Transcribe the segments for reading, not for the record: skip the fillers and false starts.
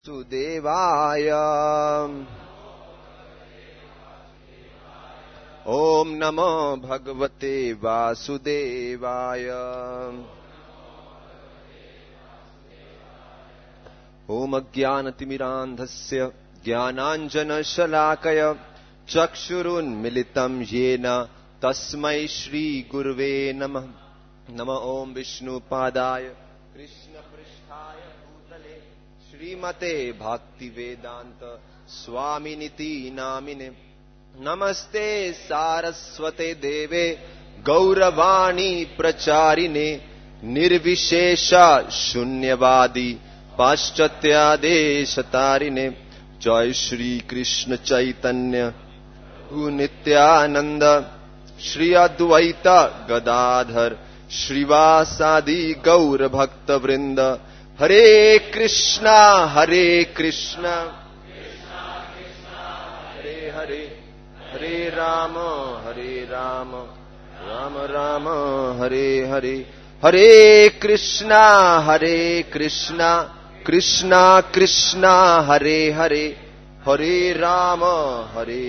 Sudevaya. Om Namo Bhagavate Vasudevaya. Om Ajnanatimirandhasya Jnananjana Shalakaya Chakshurun Militam Yena Tasmai Shri Gurve Namah. Nama Om Vishnu Padaya Krishna Pristhaya Bhutale Srimate Bhakti Vedanta Swaminiti Namine. Namaste Saraswate Deve Gauravani Pracharine Nirvishesha Shunyavadi Paschatya Deshatarine. Jai Shri Krishna Chaitanya Nityananda Shri Advaita Gadadhar Shrivasadi Gaura Bhakta Vrinda. Hare Krishna Hare Krishna Hare Hare Hare Rama Hare Rama Rama Rama Hare Hare. Hare Krishna Krishna Krishna Hare Hare. Hare Rama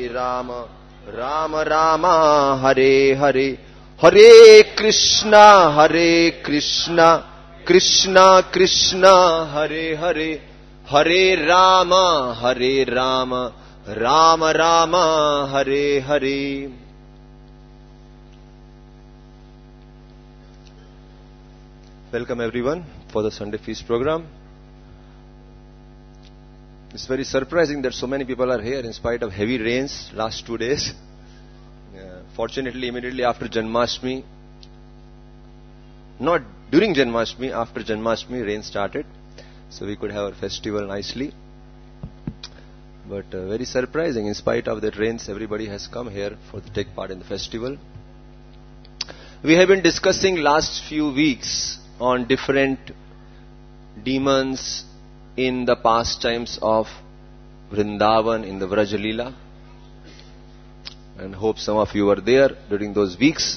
Rama Rama Hare Hare. Hare Krishna Krishna Krishna Hare Hare. Hare Rama Rama Rama Hare Hare. Welcome everyone for the Sunday Feast program. It's very surprising that so many people are here in spite of heavy rains last 2 days. Fortunately, immediately after Janmashtami, not during Janmashtami, after Janmashtami, rain started. So we could have our festival nicely. But very surprising, in spite of that rains, everybody has come here to take part in the festival. We have been discussing last few weeks on different demons in the pastimes of Vrindavan in the Vraja Leela. And hope some of you were there during those weeks.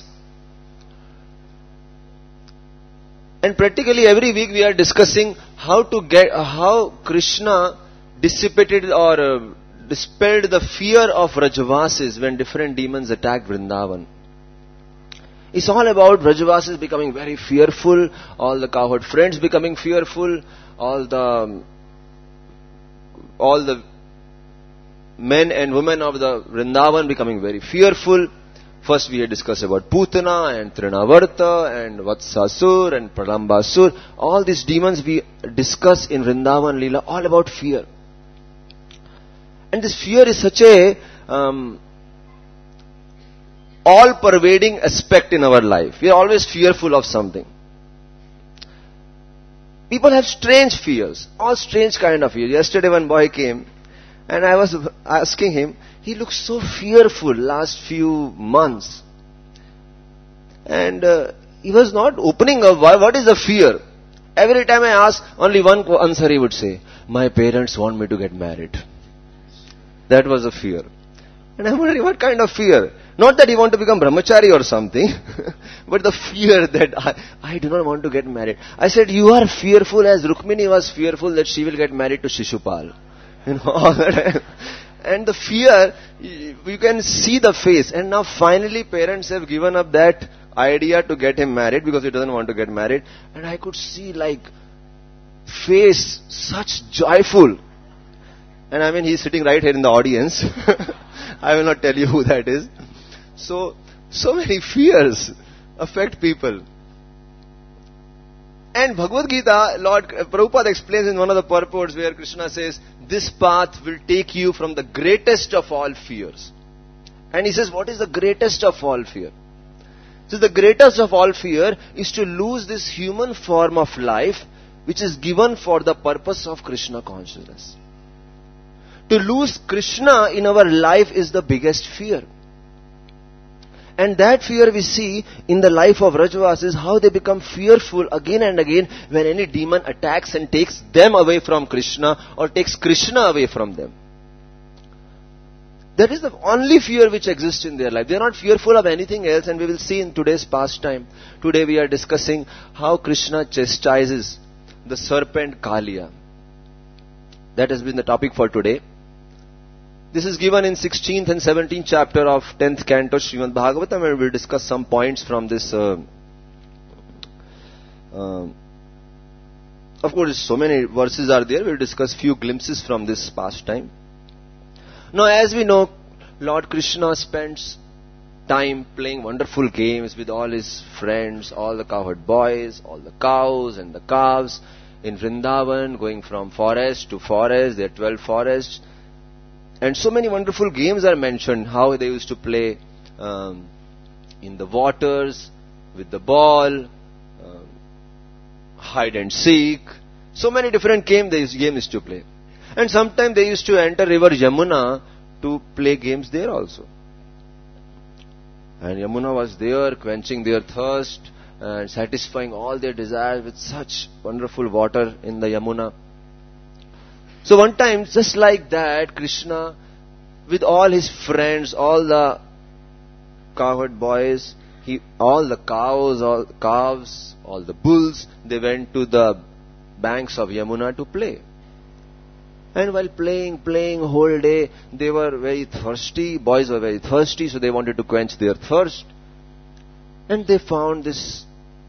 And practically every week we are discussing how Krishna dissipated or dispelled the fear of Vrajavasis when different demons attacked Vrindavan. It's all about Vrajavasis becoming very fearful, all the cowherd friends becoming fearful, all the men and women of the Vrindavan becoming very fearful. First we had discussed about Putana and Trinavarta and Vatsasur and Pralambasur. All these demons we discuss in Vrindavan Leela, all about fear. And this fear is such a all-pervading aspect in our life. We are always fearful of something. People have strange fears, all strange kind of fears. Yesterday one boy came and I was asking him, he looks so fearful last few months. And he was not opening up. What is the fear? Every time I ask, only one answer he would say, my parents want me to get married. That was a fear. And I'm wondering, what kind of fear? Not that he want to become brahmachari or something, but the fear that I do not want to get married. I said, you are fearful as Rukmini was fearful that she will get married to Shishupal. All that. And the fear, you can see the face. And now finally parents have given up that idea to get him married because he doesn't want to get married. And I could see face such joyful. And I mean, he's sitting right here in the audience. I will not tell you who that is. So many fears affect people. And Bhagavad Gita, Lord Prabhupada explains in one of the purports where Krishna says, this path will take you from the greatest of all fears. And he says, what is the greatest of all fear? So the greatest of all fear is to lose this human form of life which is given for the purpose of Krishna consciousness. To lose Krishna in our life is the biggest fear. And that fear we see in the life of Vrajavasis, how they become fearful again and again when any demon attacks and takes them away from Krishna or takes Krishna away from them. That is the only fear which exists in their life. They are not fearful of anything else, and we will see in today's pastime. Today we are discussing how Krishna chastises the serpent Kaliya. That has been the topic for today. This is given in 16th and 17th chapter of 10th canto Srimad Bhagavatam, and we'll discuss some points from this. Of course, so many verses are there. We'll discuss few glimpses from this pastime. Now, as we know, Lord Krishna spends time playing wonderful games with all his friends, all the cowherd boys, all the cows and the calves in Vrindavan, going from forest to forest. There are 12 forests. And so many wonderful games are mentioned, how they used to play in the waters, with the ball, hide and seek. So many different games they used to play. And sometimes they used to enter river Yamuna to play games there also. And Yamuna was there quenching their thirst and satisfying all their desires with such wonderful water in the Yamuna. So one time, just like that, Krishna, with all his friends, all the cowherd boys, all the cows, all calves, all the bulls, they went to the banks of Yamuna to play. And while playing whole day, they were very thirsty. Boys were very thirsty, so they wanted to quench their thirst. And they found this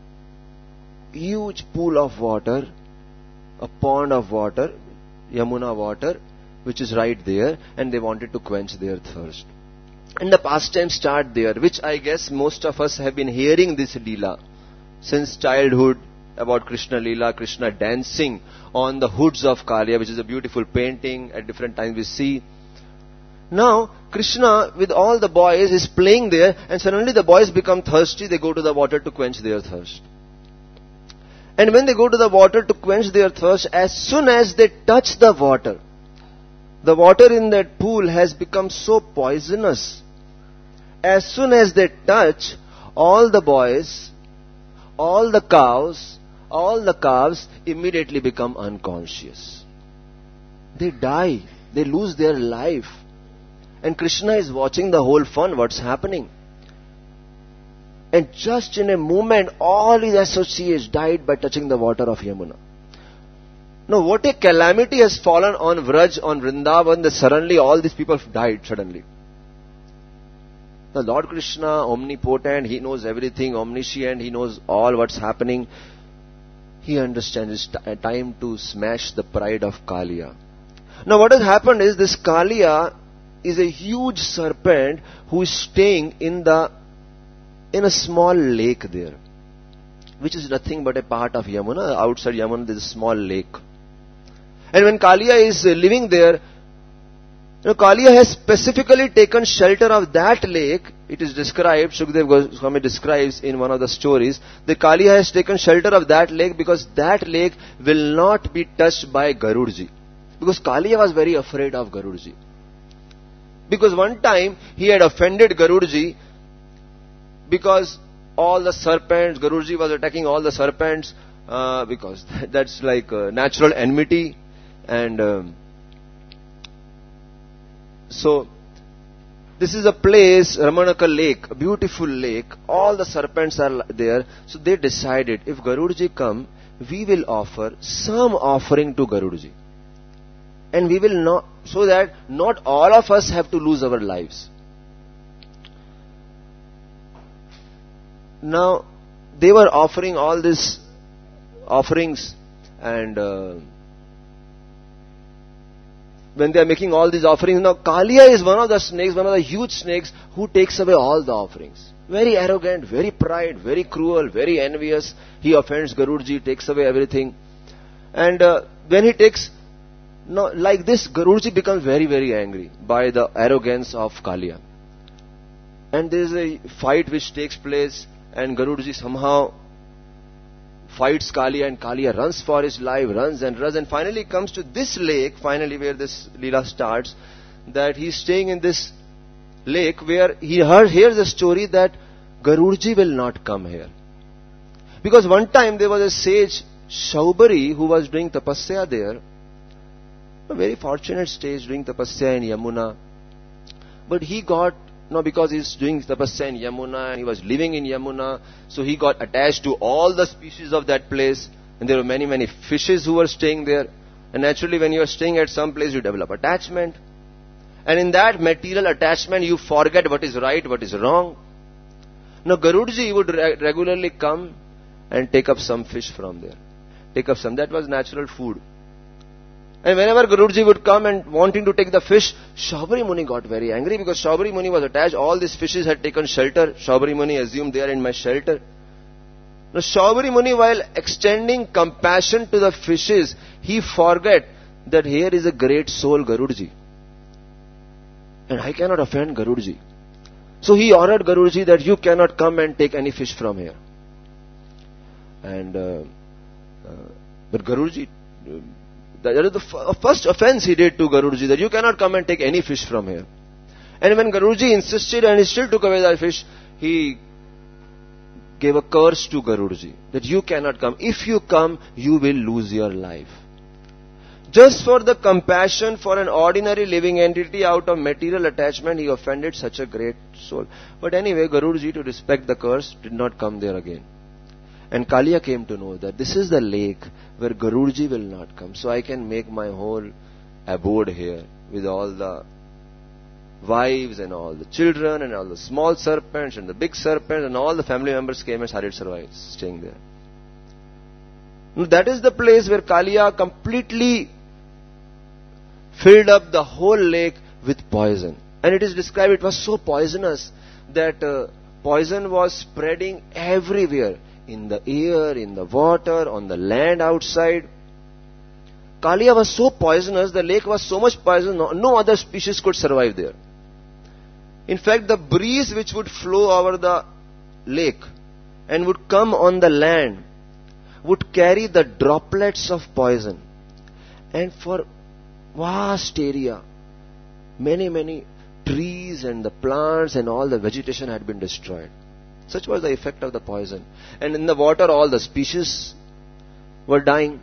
huge pool of water, a pond of water, Yamuna water, which is right there, and they wanted to quench their thirst. And the pastime start there, which I guess most of us have been hearing this Leela since childhood, about Krishna Leela, Krishna dancing on the hoods of Kaliya, which is a beautiful painting. At different times we see. Now, Krishna with all the boys is playing there, and suddenly the boys become thirsty. They go to the water to quench their thirst. And when they go to the water to quench their thirst, as soon as they touch the water in that pool has become so poisonous. As soon as they touch, all the boys, all the cows, all the calves immediately become unconscious. They die. They lose their life. And Krishna is watching the whole fun, what's happening. And just in a moment, all his associates died by touching the water of Yamuna. Now, what a calamity has fallen on Vraj, on Vrindavan, that suddenly all these people died suddenly. The Lord Krishna, omnipotent, he knows everything, omniscient, he knows all what's happening. He understands it's time to smash the pride of Kaliya. Now, what has happened is this Kaliya is a huge serpent who is staying in a small lake there, which is nothing but a part of Yamuna. Outside Yamuna there is a small lake. And when Kaliya is living there, Kaliya has specifically taken shelter of that lake. It is described, Shukdev Goswami describes in one of the stories, that Kaliya has taken shelter of that lake because that lake will not be touched by Garudji. Because Kaliya was very afraid of Garudji. Because one time he had offended Garudji, because all the serpents, Garudji was attacking all the serpents, because that's like natural enmity. And so this is a place, Ramanaka Lake, a beautiful lake. All the serpents are there. So they decided, if Garudji come, we will offer some offering to Garudji. And we will not, so that not all of us have to lose our lives. Now, they were offering all these offerings, and when they are making all these offerings, now Kaliya is one of the snakes, one of the huge snakes who takes away all the offerings. Very arrogant, very pride, very cruel, very envious. He offends Garudji, takes away everything. And when he takes, like this, Garudji becomes very, very angry by the arrogance of Kaliya. And there is a fight which takes place, and Garudji somehow fights Kaliya, and Kaliya runs for his life, runs, and finally comes to this lake, finally where this Leela starts, that he's staying in this lake where he hears a story that Garudji will not come here. Because one time there was a sage, Shaubari, who was doing tapasya there, a very fortunate stage doing tapasya in Yamuna. But he got, because he's doing tapasya in Yamuna and he was living in Yamuna, so he got attached to all the species of that place. And there were many, many fishes who were staying there. And naturally, when you are staying at some place, you develop attachment. And in that material attachment, you forget what is right, what is wrong. Now, Garudji would regularly come and take up some fish from there. Take up some. That was natural food. And whenever Garudji would come and wanting to take the fish, Shaubari Muni got very angry because Shaubari Muni was attached. All these fishes had taken shelter. Shaubari Muni assumed they are in my shelter. Now, Shaubari Muni, while extending compassion to the fishes, he forgot that here is a great soul, Garudji. And I cannot offend Garudji. So he ordered Garudji that you cannot come and take any fish from here. And but Garudji, that is the first offense he did to Garudji, that you cannot come and take any fish from here. And when Garudji insisted and he still took away the fish, he gave a curse to Garudji, that you cannot come. If you come, you will lose your life. Just for the compassion for an ordinary living entity out of material attachment, he offended such a great soul. But anyway, Garudji, to respect the curse, did not come there again. And Kalia came to know that this is the lake where Garudji will not come. So I can make my whole abode here with all the wives and all the children and all the small serpents and the big serpents, and all the family members came and started staying there. Now, that is the place where Kalia completely filled up the whole lake with poison. And it is described, it was so poisonous that poison was spreading everywhere. In the air, in the water, on the land outside. Kalia was so poisonous, the lake was so much poisonous, no other species could survive there. In fact, the breeze which would flow over the lake and would come on the land would carry the droplets of poison. And for vast area, many trees and the plants and all the vegetation had been destroyed. Such was the effect of the poison. And in the water, all the species were dying.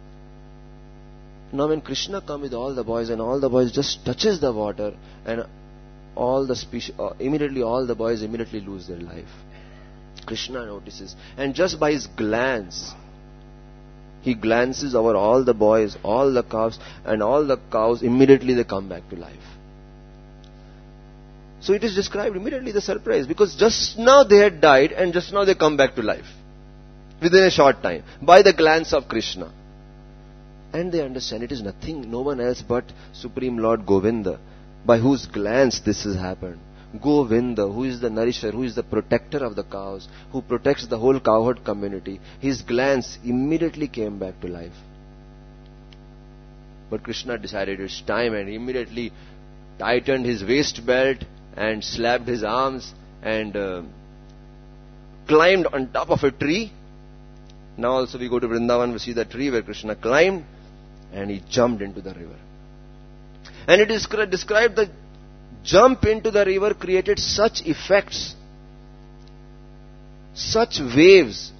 Now when Krishna comes with all the boys, and all the boys just touches the water, and all the species, immediately all the boys immediately lose their life. Krishna notices. And just by his glance, he glances over all the boys, all the cows, and all the cows, immediately they come back to life. So it is described immediately the surprise, because just now they had died and just now they come back to life. Within a short time. By the glance of Krishna. And they understand it is nothing, no one else but Supreme Lord Govinda, by whose glance this has happened. Govinda, who is the nourisher, who is the protector of the cows, who protects the whole cowherd community. His glance immediately came back to life. But Krishna decided it's time, and immediately tightened his waist belt and slapped his arms and climbed on top of a tree. Now also we go to Vrindavan, we see the tree where Krishna climbed, and he jumped into the river. And it is described the jump into the river created such effects, such waves,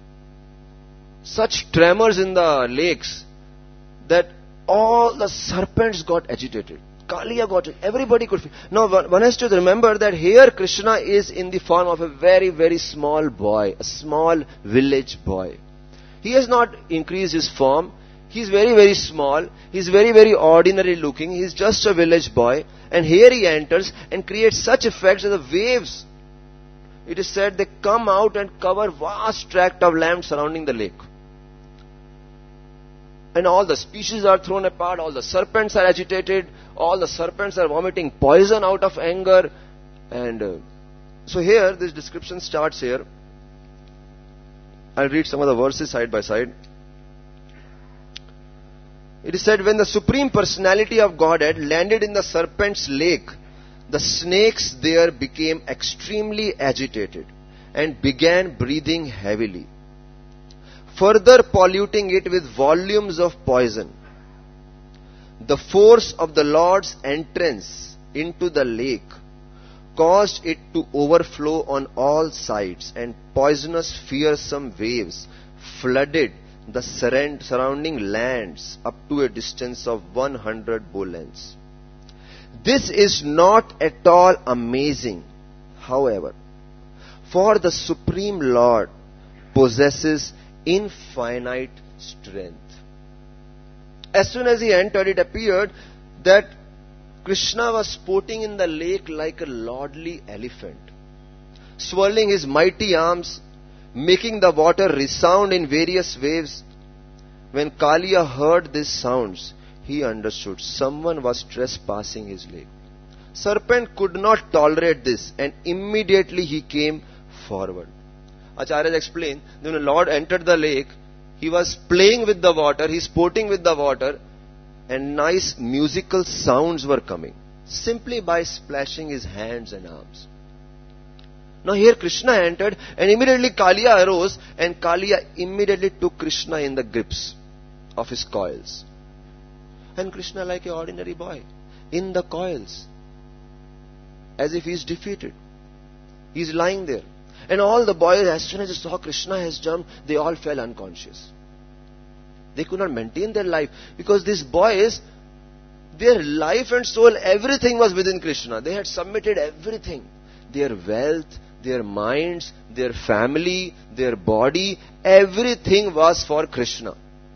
such tremors in the lakes, that all the serpents got agitated. Kalia got it. Everybody could feel. Now one has to remember that here Krishna is in the form of a very small boy, a small village boy. He has not increased his form. He is very small. He is very ordinary looking. He is just a village boy. And here he enters and creates such effects that the waves, it is said, they come out and cover vast tract of land surrounding the lake. And all the species are thrown apart, all the serpents are agitated, all the serpents are vomiting poison out of anger. And so here, this description starts here. I'll read some of the verses side by side. It is said, when the Supreme Personality of Godhead landed in the serpent's lake, the snakes there became extremely agitated and began breathing heavily, further polluting it with volumes of poison. The force of the Lord's entrance into the lake caused it to overflow on all sides, and poisonous, fearsome waves flooded the surrounding lands up to a distance of 100 bow lengths. This is not at all amazing, however, for the Supreme Lord possesses infinite strength. As soon as he entered, it appeared that Krishna was sporting in the lake like a lordly elephant, swirling his mighty arms, making the water resound in various waves. When Kaliya heard these sounds, he understood someone was trespassing his lake. Serpent could not tolerate this, and immediately he came forward. Acharya explained, when the Lord entered the lake, he was playing with the water, he's sporting with the water, and nice musical sounds were coming, simply by splashing his hands and arms. Now here Krishna entered, and immediately Kaliya arose, and Kaliya immediately took Krishna in the grips of his coils. And Krishna, like an ordinary boy, in the coils, as if he is defeated. He is lying there. And all the boys, as soon as they saw Krishna has jumped, they all fell unconscious. They could not maintain their life, because these boys, their life and soul, everything was within Krishna. They had submitted everything. Their wealth, their minds, their family, their body, everything was for Krishna.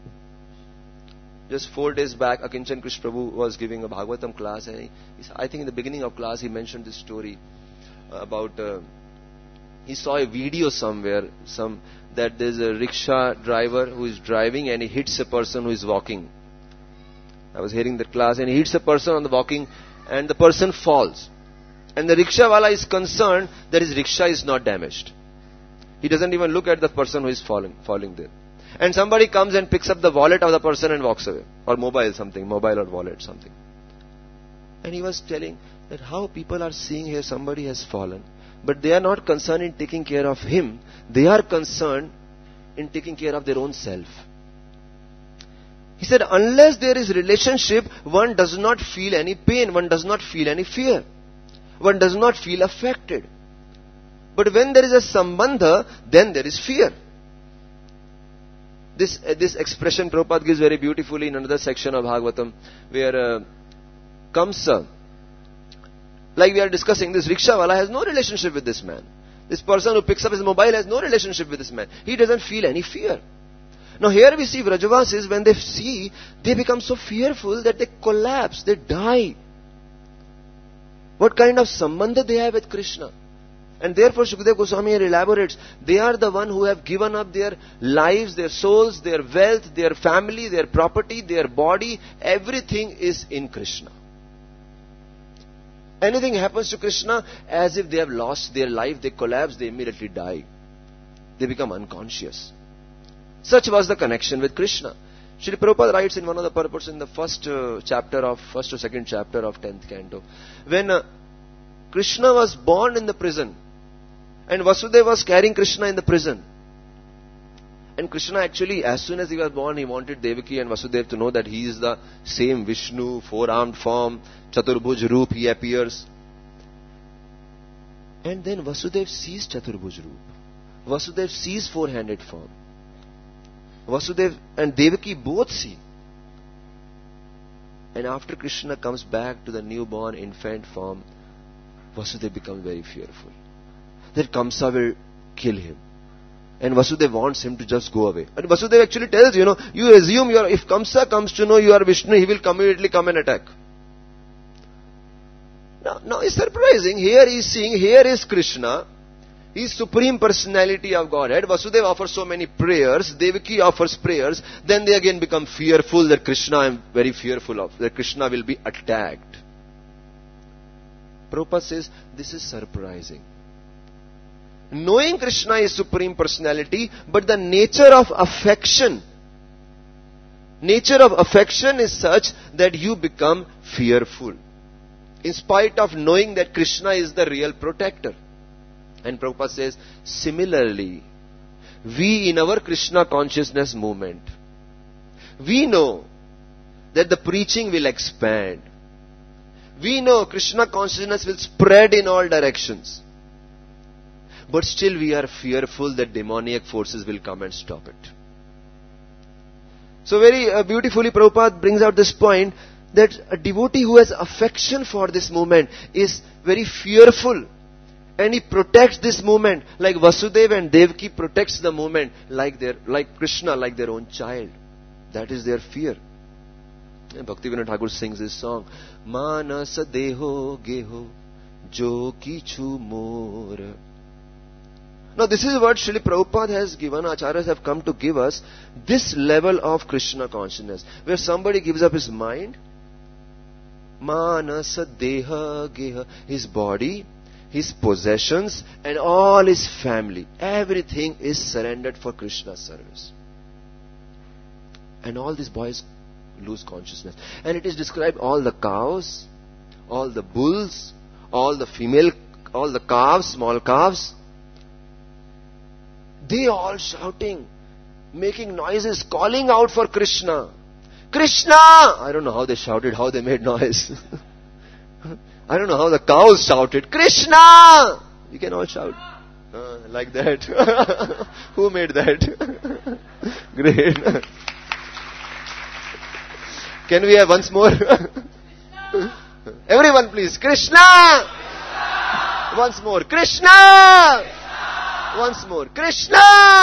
Just 4 days back, Akinchan Krishna Prabhu was giving a Bhagavatam class, and I think in the beginning of class he mentioned this story about he saw a video somewhere that there's a rickshaw driver who is driving and he hits a person who is walking. I was hearing that class, and he hits a person on the walking, and the person falls. And the rickshawala is concerned that his rickshaw is not damaged. He doesn't even look at the person who is falling there. And somebody comes and picks up the wallet of the person and walks away. Or mobile or wallet something. And he was telling that how people are seeing here somebody has fallen, but they are not concerned in taking care of him. They are concerned in taking care of their own self. He said, unless there is relationship, one does not feel any pain, one does not feel any fear. One does not feel affected. But when there is a sambandha, then there is fear. This expression Prabhupada gives very beautifully in another section of Bhagavatam, where Kamsa, like we are discussing, this rickshawala has no relationship with this man. This person who picks up his mobile has no relationship with this man. He doesn't feel any fear. Now here we see Vrajavasis, when they see, they become so fearful that they collapse, they die. What kind of sambandha they have with Krishna? And therefore Shukadeva Goswami here elaborates, they are the one who have given up their lives, their souls, their wealth, their family, their property, their body, everything is in Krishna. Anything happens to Krishna, as if they have lost their life, they collapse, they immediately die. They become unconscious. Such was the connection with Krishna. Srila Prabhupada writes in one of the purports in the first or second chapter of 10th canto, when Krishna was born in the prison, and Vasudeva was carrying Krishna in the prison. And Krishna actually, as soon as he was born, he wanted Devaki and Vasudeva to know that he is the same Vishnu, four-armed form, Chaturbhuj Roop, he appears. And then Vasudeva sees Chaturbhuj Roop. Vasudeva sees four-handed form. Vasudeva and Devaki both see. And after Krishna comes back to the newborn infant form, Vasudeva becomes very fearful that Kamsa will kill him. And Vasudeva wants him to just go away. And Vasudeva actually tells, you assume if Kamsa comes to know you are Vishnu, he will immediately come and attack. Now it's surprising. Here he is seeing, here is Krishna. He is Supreme Personality of Godhead. Vasudeva offers so many prayers. Devaki offers prayers. Then they again become fearful that Krishna, I am very fearful of, that Krishna will be attacked. Prabhupada says, this is surprising. Knowing Krishna is Supreme Personality, but the nature of affection is such that you become fearful, in spite of knowing that Krishna is the real protector. And Prabhupada says, similarly, we in our Krishna consciousness movement, we know that the preaching will expand. We know Krishna consciousness will spread in all directions. But still we are fearful that demoniac forces will come and stop it. So very beautifully Prabhupada brings out this point, that a devotee who has affection for this movement is very fearful. And he protects this movement like Vasudeva and Devaki protects the movement like Krishna, like their own child. That is their fear. Bhaktivinoda Thakur sings this song, Manas deho geho jo kichu more. Now this is what Srila Prabhupada has given, Acharyas have come to give us, this level of Krishna consciousness, where somebody gives up his mind, Manasa deha geha, his body, his possessions, and all his family. Everything is surrendered for Krishna's service. And all these boys lose consciousness. And it is described all the cows, all the bulls, all the calves, small calves, they all shouting, making noises, calling out for Krishna. Krishna! I don't know how they shouted, how they made noise. I don't know how the cows shouted, Krishna! You can all shout. Like that. Who made that? Great. Can we have once more? Everyone please. Krishna! Krishna! Once more. Krishna! Krishna! Once more. Krishna!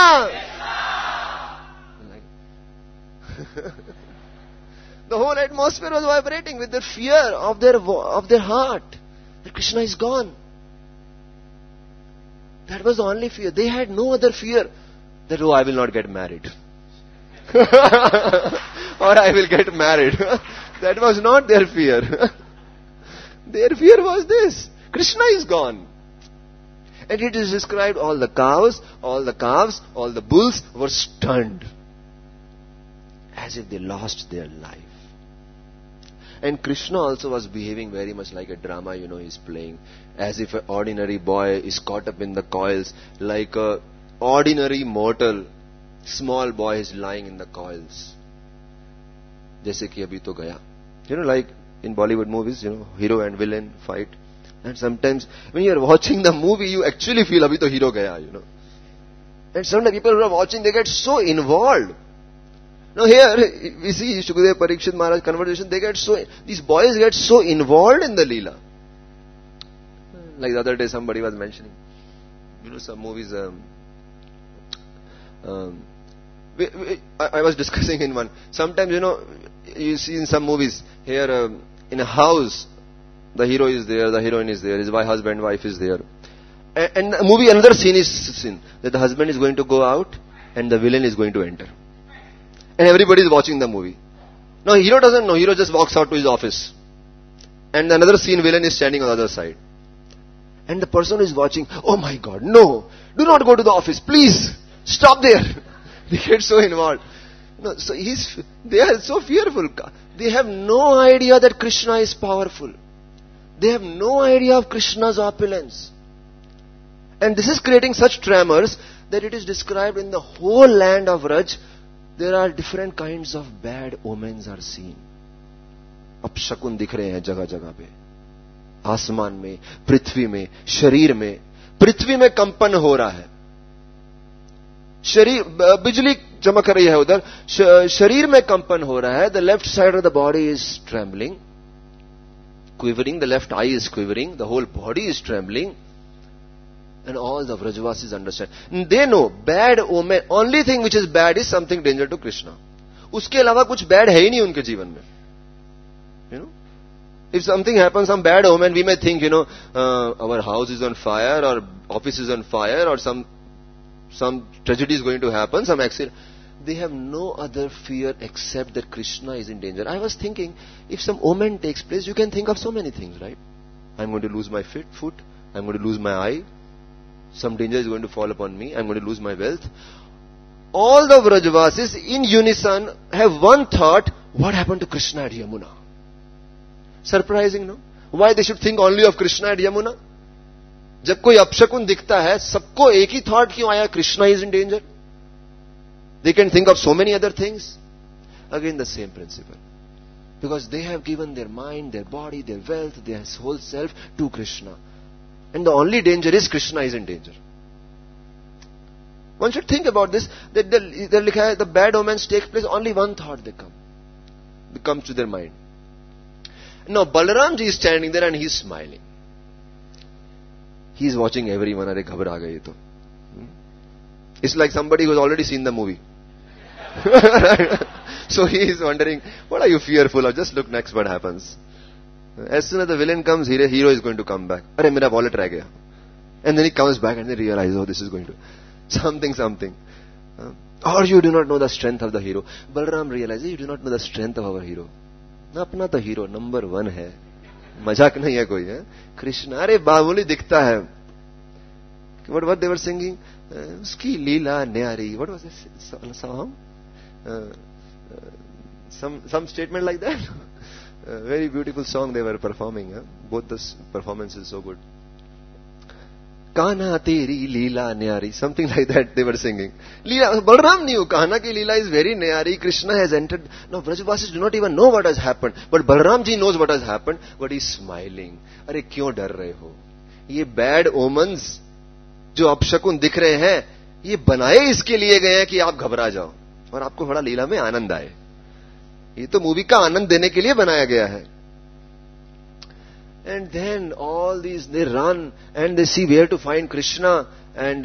Krishna! The whole atmosphere was vibrating with the fear of their heart. That Krishna is gone. That was the only fear. They had no other fear. That, I will not get married. Or I will get married. That was not their fear. Their fear was this. Krishna is gone. And it is described all the cows, all the calves, all the bulls were stunned. As if they lost their life. And Krishna also was behaving very much like a drama, he's playing. As if an ordinary boy is caught up in the coils, like a ordinary mortal, small boy is lying in the coils. Jaise ki abhi to gaya. Like in Bollywood movies, hero and villain fight. And sometimes when you are watching the movie, you actually feel abhi to hero gaya, And sometimes people who are watching, they get so involved. Now here, we see Shukadeva Parikshit Maharaj conversation, these boys get so involved in the Leela. Like the other day somebody was mentioning, some movies, I was discussing in one. Sometimes, you see in some movies, here in a house, the hero is there, the heroine is there, his husband, wife is there. And the movie, another scene is seen, that the husband is going to go out and the villain is going to enter. And everybody is watching the movie. No, hero doesn't know. Hero just walks out to his office. And another scene, villain is standing on the other side. And the person who is watching, oh my God, no, do not go to the office, please, stop there. They get so involved. No, so they are so fearful. They have no idea that Krishna is powerful. They have no idea of Krishna's opulence. And this is creating such tremors that it is described in the whole land of Raj. There are different kinds of bad omens are seen. अपशकुन दिख रहे हैं जगह जगह पे, आसमान में, पृथ्वी में, शरीर में. पृथ्वी में कंपन हो रहा है, शरीर, बिजली चमक रही है उधर, शरीर में कंपन हो रहा है. The left side of the body is trembling, quivering. The left eye is quivering. The whole body is trembling. And all the Vrajavasis understand. They know bad omen. Only thing which is bad is something danger to Krishna. उसके अलावा कुछ bad है ही नहीं उनके जीवन में. If something happens, some bad omen, we may think, our house is on fire, or office is on fire, or some tragedy is going to happen, some accident. They have no other fear except that Krishna is in danger. I was thinking, if some omen takes place, you can think of so many things, right? I'm going to lose my foot. I'm going to lose my eye. Some danger is going to fall upon me. I'm going to lose my wealth. All the Vrajavasis in unison have one thought: what happened to Krishna at Yamuna? Surprising, no? Why they should think only of Krishna at Yamuna? जब कोई अपशकुन दिखता है, सबको एक ही thought क्यों आया? Krishna is in danger. They can think of so many other things. Again the same principle. Because they have given their mind, their body, their wealth, their whole self to Krishna. And the only danger is Krishna is in danger. One should think about this, that the bad omens take place, only one thought they comes to their mind. Now Balaramji is standing there and he is smiling. He is watching everyone. Arey ghabra gaye to. It's like somebody who has already seen the movie. So he is wondering, what are you fearful of? Just look next what happens. As soon as the villain comes, hero is going to come back. Arey, mera wallet reh gaya. And then he comes back and they realize, oh, this is going to... Something. Or you do not know the strength of the hero. Balram realizes, you do not know the strength of our hero. Apna to hero, number 1 hai. मजाक नहीं है कोई है. कृष्ण अरे बाहुली दिखता है. What they were singing? उसकी लीला न्यारी. What was this song? Some statement like that. Very beautiful song they were performing. Both the performances so good. Kahna teri leela nyari, something like that they were singing. Leela, Balram knew Kahna ki leela is very nyari. Krishna has entered. Now Brajvasis do not even know what has happened, but Balram ji knows what has happened. But he's smiling. अरे क्यों डर रहे हो? ये bad omens जो अपशकुन दिख रहे हैं, ये बनाए इसके लिए गए हैं कि आप घबरा जाओ और आपको बड़ा लीला में आनंद आए. ये तो मूवी का आनंद देने के लिए बनाया गया है. And then all these, they run and they see where to find Krishna. And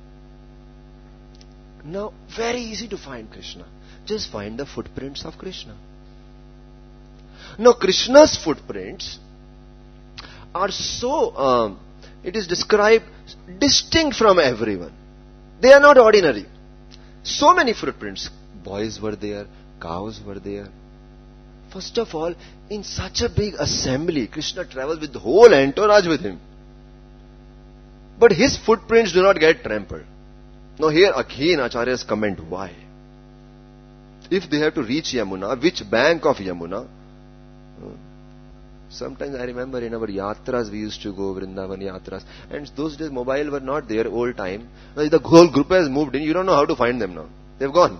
now, very easy to find Krishna. Just find the footprints of Krishna. Now, Krishna's footprints are so, it is described distinct from everyone. They are not ordinary. So many footprints. Boys were there, cows were there. First of all, in such a big assembly, Krishna travels with the whole entourage with him. But his footprints do not get trampled. Now here again Acharyas comment why. If they have to reach Yamuna, which bank of Yamuna? Sometimes I remember in our yatras we used to go, Vrindavan yatras. And those days mobile were not there, old time. Now, the whole group has moved in, you don't know how to find them now. They've gone.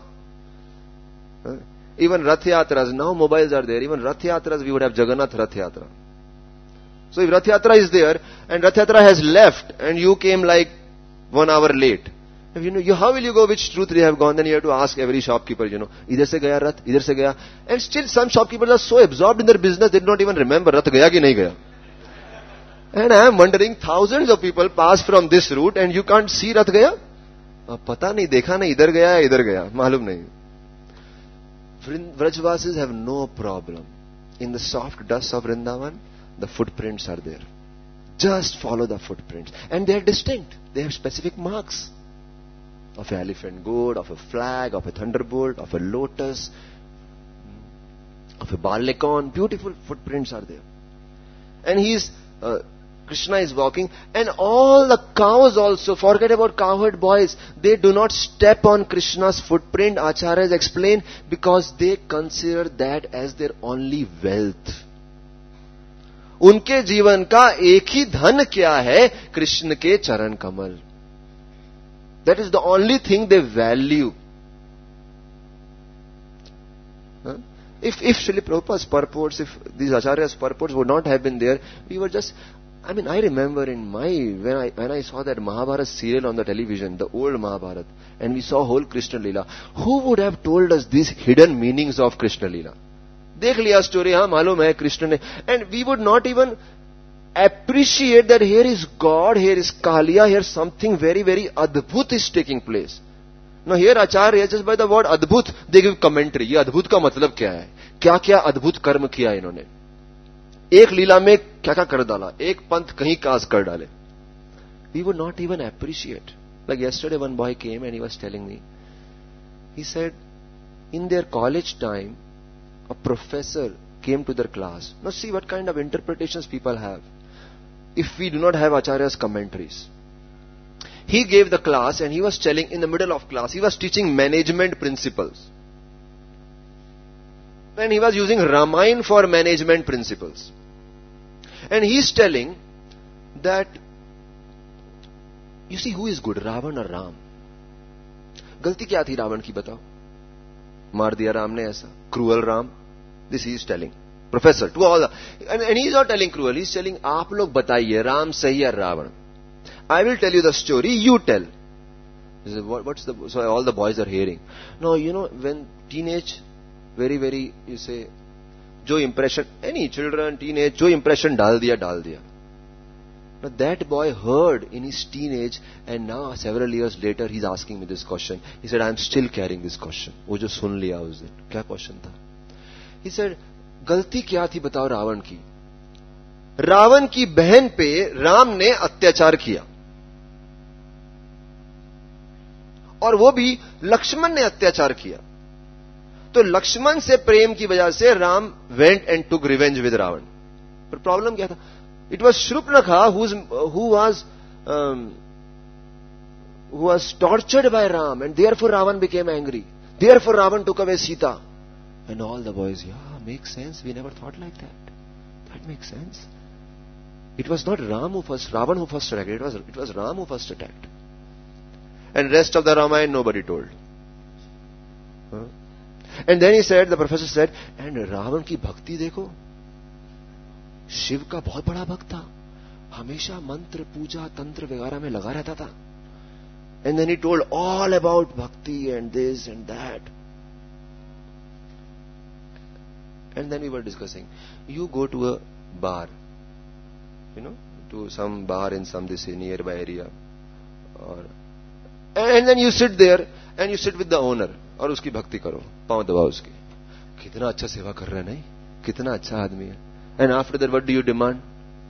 Even Rath Yatras, now mobiles are there. Even Rath Yatras, we would have Jagannath Rath Yatra. So if Rath Yatra is there, and Rath Yatra has left, and you came like 1 hour late, if how will you go which truth they have gone? Then you have to ask every shopkeeper, idhar se gaya Rath, idhar se gaya. And still some shopkeepers are so absorbed in their business, they do not even remember Rath gaya ki nahi gaya. And I am wondering, thousands of people pass from this route, and you can't see Rath gaya? Pata nahi, dekha nahi, idhar gaya, malum nahi. Vrajvasis have no problem. In the soft dust of Vrindavan, the footprints are there. Just follow the footprints. And they are distinct. They have specific marks. Of an elephant goat, of a flag, of a thunderbolt, of a lotus, of a barleycorn. Beautiful footprints are there. And Krishna is walking, and all the cows also, forget about cowherd boys, they do not step on Krishna's footprint, Acharyas explain, because they consider that as their only wealth. उनके जीवन का एक ही धन क्या है? कृष्ण के चरण कमल. That is the only thing they value. If Srila Prabhupada's purports, if these Acharyas' purports would not have been there, we were just... I remember when I saw that Mahabharata serial on the television, the old Mahabharata, and we saw whole Krishna Leela. Who would have told us these hidden meanings of Krishna Leela? Dekh liya story, malum hai Krishna ne. And we would not even appreciate that here is God, here is Kaliya, here something very, very adbhut is taking place. Now here Acharya, just by the word adbhut, they give commentary. Ye adbhut ka matlab kya hai? Kya adbhut karma kiya inhone? एक लीला में क्या क्या कर डाला, एक पंथ कहीं काज कर डाले. We would not even appreciate. Like yesterday one boy came and he was telling me, he said, in their college time, a professor came to their class. Now see what kind of interpretations people have. If we do not have Acharya's commentaries. He gave the class and he was telling, in the middle of class, he was teaching management principles. And he was using Ramayana for management principles. And he's telling that, you see who is good, Ravan or Ram? गलती क्या थी रावण की बताओ? मार दिया राम ने ऐसा. Cruel Ram. This he is telling. Professor, to all the, and he is not telling cruel, he is telling, आप लोग बताइए, राम सही है Ravan? I will tell you the story, you tell. He said, so all the boys are hearing. Now, when teenage, very, very, you say, जो impression, any children, teenage, जो impression डाल दिया. Now that boy heard in his teenage, and now several years later he's asking me this question. He said, I'm still carrying this question. वो जो सुन लिया उस दिन, क्या question था? He said, गलती क्या थी बताओ रावण की? रावण की बहन पे राम ने अत्याचार किया, और वो भी लक्ष्मण ने अत्याचार किया. तो लक्ष्मण से प्रेम की वजह से Ram went and took revenge with Ravan. पर प्रॉब्लम क्या था? It was Shurpanakha who was tortured by Ram, and therefore Ravan became angry. Therefore Ravan took away Sita. And all the boys, yeah, makes sense. We never thought like that. That makes sense. It was not Ravan who first attacked. It was Ram who first attacked. And rest of the Ramayana nobody told. And then the professor said, and Ravan की भक्ति देखो, शिव का बहुत बड़ा भक्त था, हमेशा मंत्र पूजा तंत्र वगैरह में लगा रहता था. And then he told all about bhakti and this and that. And then we were discussing, you go to a bar, to some bar in some this nearby area, and then you sit there and you sit with the owner और उसकी भक्ति करो, पांव दबाओ उसकी. कितना अच्छा सेवा कर रहा है, नहीं? कितना अच्छा आदमी है. And after that, what do you demand?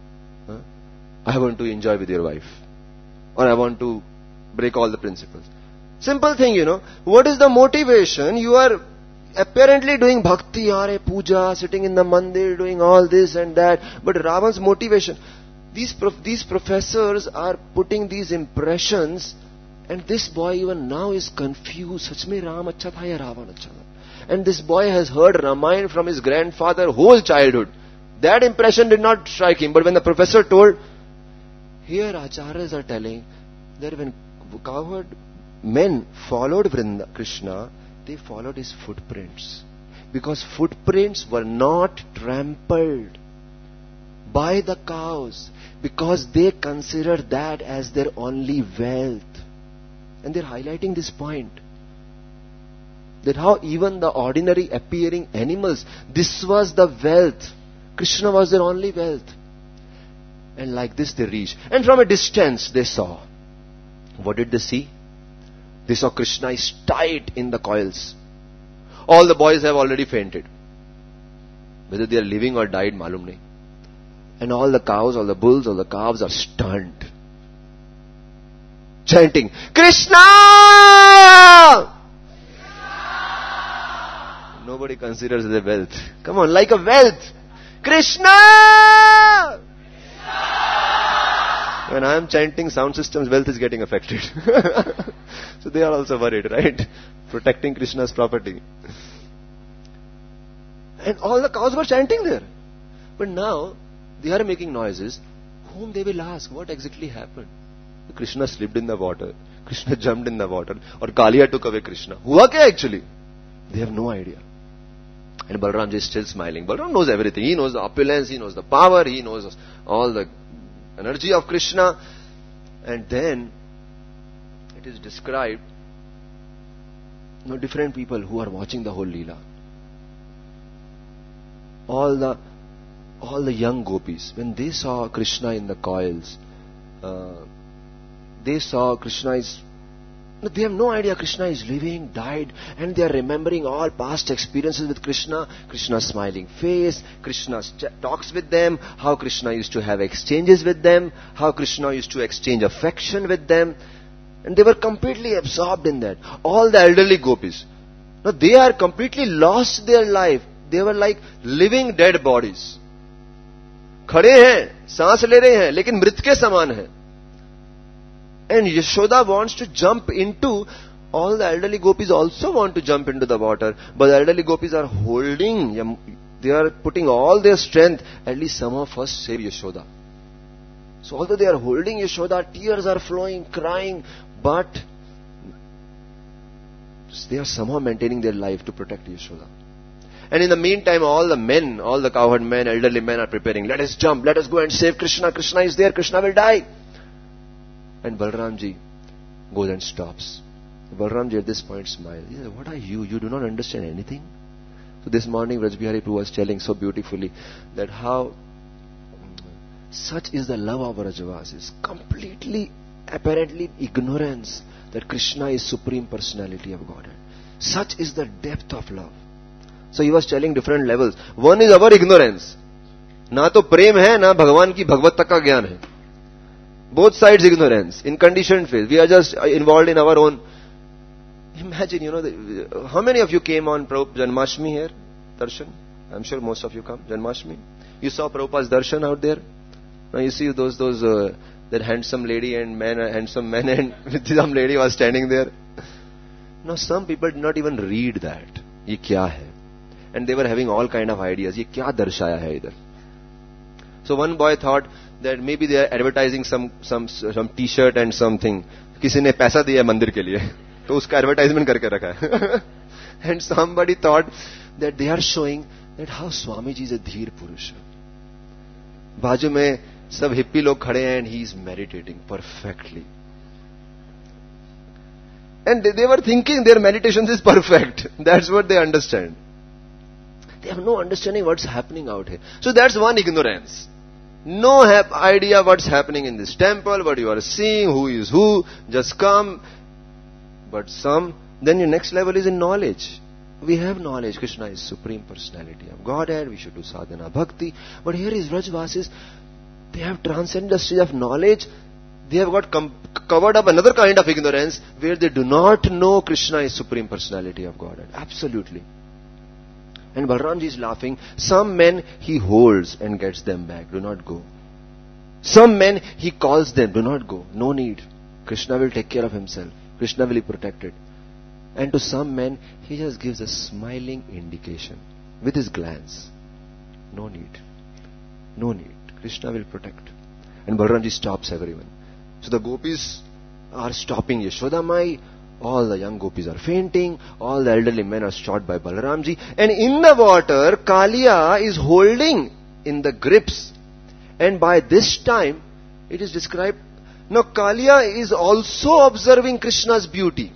I want to enjoy with your wife, or I want to break all the principles. Simple thing, What is the motivation? You are apparently doing bhakti, puja, sitting in the mandir, doing all this and that. But Ravan's motivation, these professors are putting these impressions, and this boy even now is confused. Sach mein Ram acha tha ya Ravan acha tha? And this boy has heard Ramayana from his grandfather whole childhood. That impression did not strike him. But when the professor told, here acharyas are telling that when cowherd men followed Krishna, they followed his footprints. Because footprints were not trampled by the cows. Because they considered that as their only wealth. And they're highlighting this point. That how even the ordinary appearing animals, this was the wealth. Krishna was their only wealth. And like this they reached. And from a distance they saw. What did they see? They saw Krishna is tight in the coils. All the boys have already fainted. Whether they are living or died, malum nahi. And all the cows, all the bulls, all the calves are stunned. Chanting, Krishna! Nobody considers it a wealth. Come on, like a wealth. Krishna! When I am chanting, sound system's wealth is getting affected. So they are also worried, right? Protecting Krishna's property. And all the cows were chanting there. But now, they are making noises. Whom they will ask, what exactly happened? Krishna slipped in the water. Krishna jumped in the water. Or Kaliya took away Krishna. Hua kya actually? They have no idea. And Balramji is still smiling. Balram knows everything. He knows the opulence, he knows the power, he knows all the energy of Krishna. And then it is described, different people who are watching the whole Leela. All the young gopis, when they saw Krishna in the coils, they saw Krishna is, they have no idea Krishna is living, died, and they are remembering all past experiences with Krishna. Krishna's smiling face, Krishna talks with them, how Krishna used to have exchanges with them, how Krishna used to exchange affection with them. And they were completely absorbed in that. All the elderly gopis, now they are completely lost their life. They were like living dead bodies. खड़े हैं, सांस ले रहे हैं, लेकिन मृत के समान हैं. And Yashoda wants to jump into, all the elderly gopis also want to jump into the water, but the elderly gopis are holding, they are putting all their strength, at least some of us save Yashoda. So although they are holding Yashoda, tears are flowing, crying, but they are somehow maintaining their life to protect Yashoda. And in the meantime, all the men, all the cowherd men, elderly men are preparing. Let us jump, let us go and save Krishna. Krishna is there, Krishna will die. And Balramji goes and stops. Balramji at this point smiles. He says, what are you? You do not understand anything? So this morning Vraj Bihari Prabhu was telling so beautifully that how Such is the love of Vrajavasis. Completely, apparently ignorance that Krishna is Supreme Personality of Godhead. Such is the depth of love. So he was telling different levels. One is our ignorance. ना तो प्रेम है, ना भगवान की भगवत्ता का ज्ञान है. Both sides ignorance, in conditioned phase. We are just involved in our own. Imagine, how many of you came on Prabhupada Janmashtami here? Darshan? I'm sure most of you come. Janmashtami. You saw Prabhupada's darshan out there? Now you see that handsome lady and handsome man and some lady was standing there. Now some people did not even read that. Ye kya hai? And they were having all kind of ideas. Ye kya darshaya hai idhar? So one boy thought that maybe they are advertising some t-shirt and something. किसी ने पैसा दिया मंदिर के लिए, तो उसका advertisement करके रखा है. And somebody thought that they are showing that how Swamiji is a dheer Purusha. बाजू में सब हिप्पी लोग खड़े हैं and he is meditating perfectly. And they were thinking their meditations is perfect. That's what they understand. They have no understanding what's happening out here. So that's one ignorance. No idea what's happening in this temple, what you are seeing, who is who, just come. But then your next level is in knowledge. We have knowledge. Krishna is Supreme Personality of Godhead. We should do sadhana bhakti. But here is Vrajavasis. They have transcended the stage of knowledge. They have got covered up another kind of ignorance where they do not know Krishna is Supreme Personality of Godhead. Absolutely. And Balramji is laughing. Some men he holds and gets them back. Do not go. Some men he calls them. Do not go. No need. Krishna will take care of himself. Krishna will be protected. And to some men he just gives a smiling indication with his glance. No need. No need. Krishna will protect. And Balramji stops everyone. So the gopis are stopping Yashoda Mai. All the young gopis are fainting. All the elderly men are shot by Balaramji. And in the water, Kaliya is holding in the grips. And by this time, it is described, now Kaliya is also observing Krishna's beauty.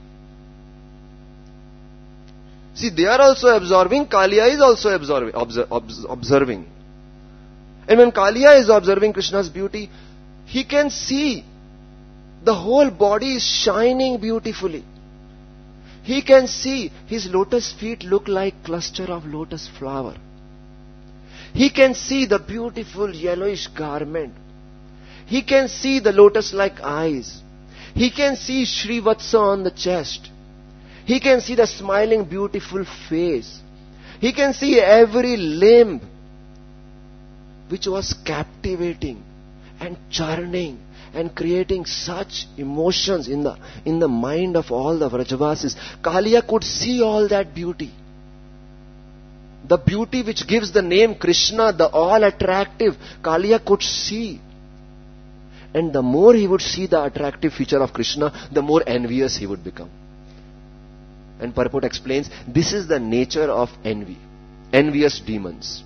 See, they are also observing, Kaliya is also observing. And when Kaliya is observing Krishna's beauty, he can see the whole body is shining beautifully. He can see his lotus feet look like cluster of lotus flower. He can see the beautiful yellowish garment. He can see the lotus-like eyes. He can see Srivatsa on the chest. He can see the smiling beautiful face. He can see every limb which was captivating and churning and creating such emotions in the mind of all the Vrajavasis. Kaliya could see all that beauty. The beauty which gives the name Krishna, the all attractive, Kaliya could see. And the more he would see the attractive feature of Krishna, the more envious he would become. And Purport explains, this is the nature of envy. Envious demons.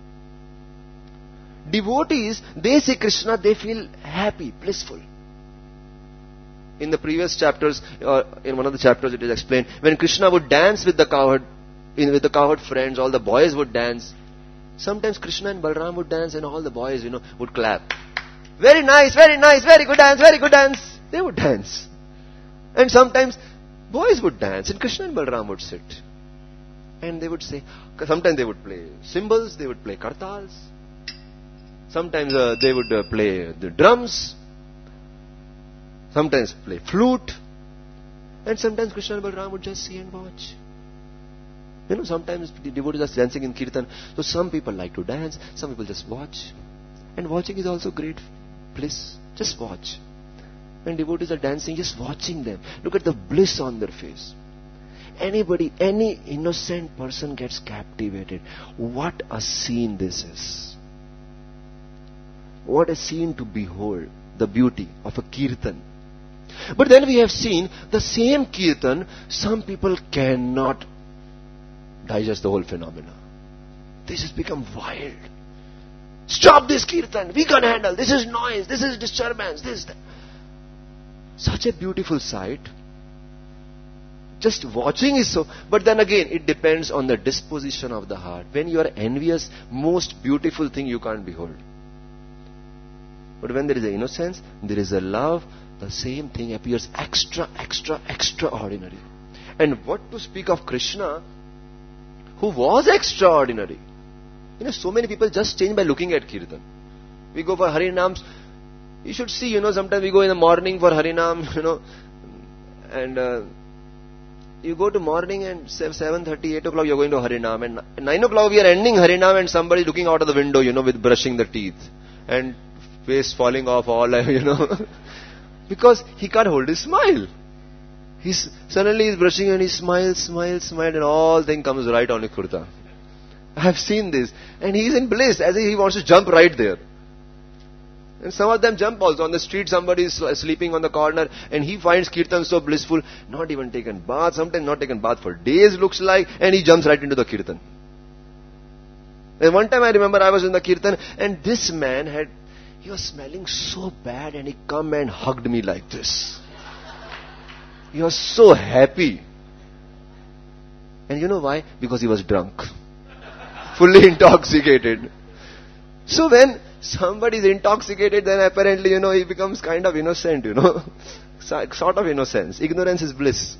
Devotees, they see Krishna, they feel happy, blissful. In the previous chapters, in one of the chapters it is explained, when Krishna would dance with the cowherd friends, all the boys would dance. Sometimes Krishna and Balram would dance and all the boys, would clap. Very nice, very good dance, very good dance. They would dance. And sometimes boys would dance and Krishna and Balram would sit. And they would say, sometimes they would play cymbals, they would play kartals. Sometimes they would play the drums. Sometimes play flute. And sometimes Krishna and Balram would just see and watch. Sometimes the devotees are dancing in kirtan. So some people like to dance, some people just watch. And watching is also great bliss. Just watch. When devotees are dancing, just watching them. Look at the bliss on their face. Any innocent person gets captivated. What a scene this is. What a scene to behold, the beauty of a kirtan. But then we have seen the same kirtan, some people cannot digest the whole phenomena. They just become wild. Stop this kirtan, we can't handle, this is noise, this is disturbance, this, that. Such a beautiful sight. Just watching is so, but then again, it depends on the disposition of the heart. When you are envious, most beautiful thing you can't behold. But when there is an innocence, there is a love, the same thing appears extraordinary. And what to speak of Krishna, who was extraordinary. So many people just change by looking at Kirtan. We go for Harinams. You should see, sometimes we go in the morning for Harinam, and you go to morning and 7:30, 8 o'clock you're going to Harinam, and 9 o'clock we are ending Harinam and somebody looking out of the window, with brushing the teeth and face falling off all, because he can't hold his smile. Suddenly he's brushing and he smiles, and all thing comes right on his kurta. I have seen this, and he's in bliss as if he wants to jump right there. And some of them jump also. On the street, somebody is sleeping on the corner and he finds Kirtan so blissful, not even taken bath, sometimes not taken bath for days looks like, and he jumps right into the Kirtan. And one time I remember I was in the Kirtan and this man he was smelling so bad and he come and hugged me like this. He was so happy. And you know why? Because he was drunk. Fully intoxicated. So when somebody is intoxicated, then apparently, he becomes kind of innocent, sort of innocence. Ignorance is bliss.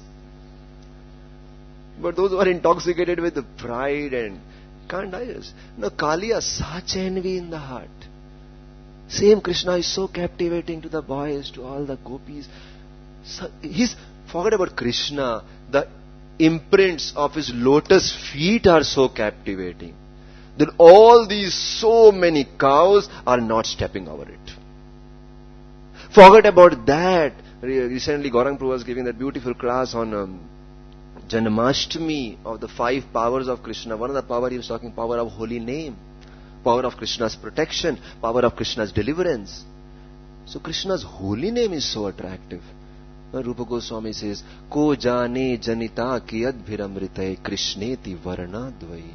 But those who are intoxicated with pride and can't digest. Kaliya, such envy in the heart. Same Krishna is so captivating to the boys, to all the gopis. Forget about Krishna. The imprints of his lotus feet are so captivating. Then all these so many cows are not stepping over it. Forget about that. Recently Gaurang Prabhu was giving that beautiful class on Janmashtami of the 5 powers of Krishna. One of the power he was talking, power of holy name, power of Krishna's protection, power of Krishna's deliverance. So Krishna's holy name is so attractive. Rupa Goswami says, Ko jane janita kiyad bhiramritaye krishneti varnadvai.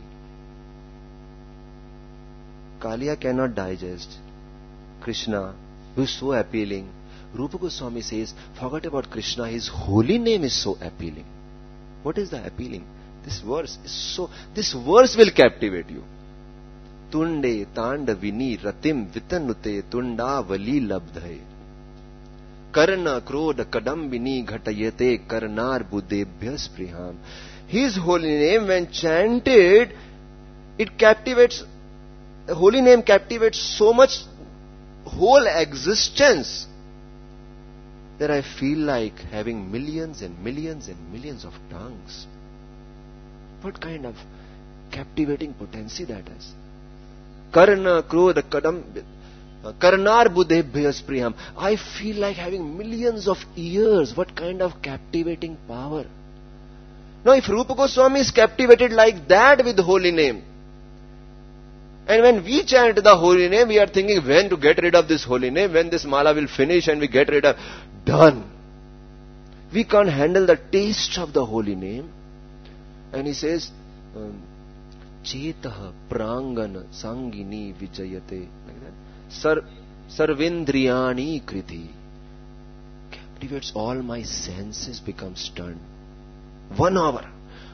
Kaliya cannot digest Krishna, who is so appealing. Rupa Goswami says, forget about Krishna, his holy name is so appealing. What is the appealing? This verse will captivate you. Tunde tandavini ratim vitanute tundavali labdhaye. Karna krodha kadambini ghatayate karnar buddhebhyas priham. His holy name, when chanted, it captivates. The holy name captivates so much whole existence that I feel like having millions and millions and millions of tongues. What kind of captivating potency that is. Karna krodha kadam karnar buddhebhyas priham. I feel like having millions of ears. What kind of captivating power. Now if Rupa Goswami is captivated like that with the holy name, and when we chant the holy name, we are thinking when to get rid of this holy name, when this mala will finish and we get rid of. Done. We can't handle the taste of the holy name. And he says, Chetah prangana sangini vijayate. Like that. Sarvendriyani kriti. Captivates all my senses, become stunned. 1 hour.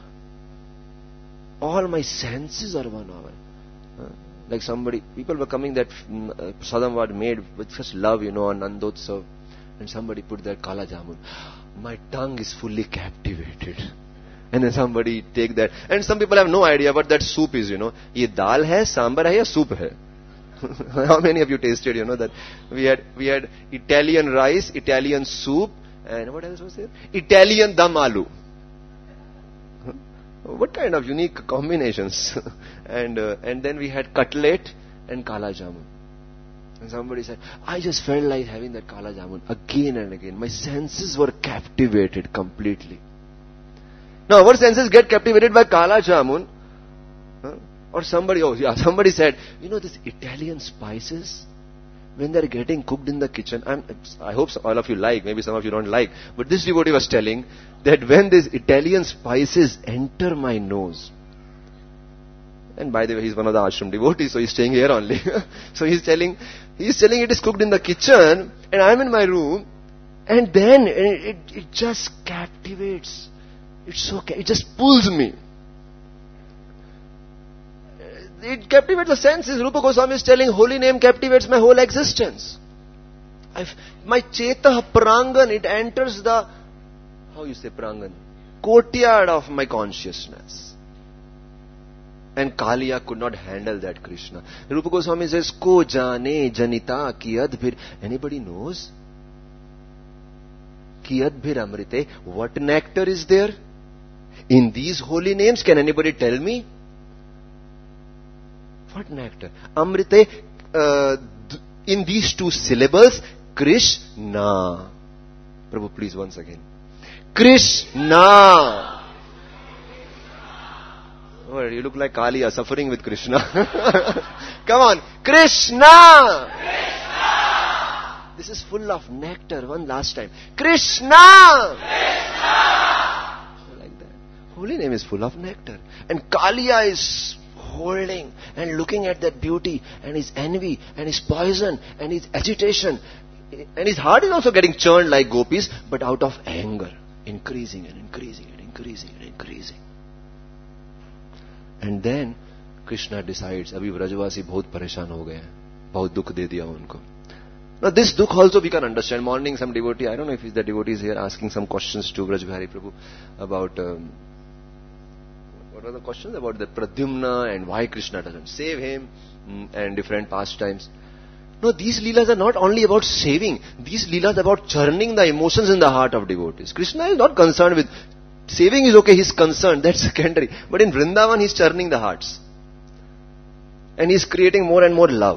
All my senses are 1 hour. Like people were coming that Sadam was made with such love, on Nandotsav, and somebody put there Kala Jamun. My tongue is fully captivated. And then somebody take that. And some people have no idea what that soup is, Ye dal hai, sambar hai, ya soup hai. How many of you tasted, that we had Italian rice, Italian soup, and what else was there? Italian dum aloo. What kind of unique combinations? And then we had cutlet and kala jamun. And somebody said, I just felt like having that kala jamun again and again. My senses were captivated completely. Now our senses get captivated by kala jamun. Or somebody said, these Italian spices, when they're getting cooked in the kitchen, I hope all of you like, maybe some of you don't like, but this devotee was telling that when these Italian spices enter my nose, and by the way, he's one of the ashram devotees, so he's staying here only. So he's telling it is cooked in the kitchen, and I'm in my room, and then it just captivates. It just pulls me. It captivates the senses. Rupa Goswami is telling, holy name captivates my whole existence. My Chetah Prangan, it enters the, how you say Prangan? Courtyard of my consciousness. And Kaliya could not handle that Krishna. Rupa Goswami says, Ko jane janita kiyadbhir. Anybody knows? Kiyadbhir amrite. What nectar is there in these holy names? Can anybody tell me? What nectar? Amrite, in these two syllables, Krishna. Prabhu, please once again. Krishna. Oh, you look like Kaliya suffering with Krishna. Come on. Krishna. Krishna. This is full of nectar. One last time. Krishna. Krishna. Like that. Holy name is full of nectar. And Kaliya is holding and looking at that beauty and his envy and his poison and his agitation. And his heart is also getting churned like gopis, but out of anger. Increasing and increasing and increasing and increasing. And then Krishna decides, abhi Vrajvasi bahut pareshan ho gaye hain, bahut dukh de diya unko. Now this dukh also we can understand. Morning some devotee, I don't know if the devotee is here, asking some questions to Vraj Bihari Prabhu about, what were the questions? About the Pradyumna and why Krishna doesn't save him and different pastimes. No, these leelas are not only about saving. These leelas are about churning the emotions in the heart of devotees. Krishna is not concerned with saving is okay, he's concerned, that's secondary. But in Vrindavan, he's churning the hearts. And he's creating more and more love.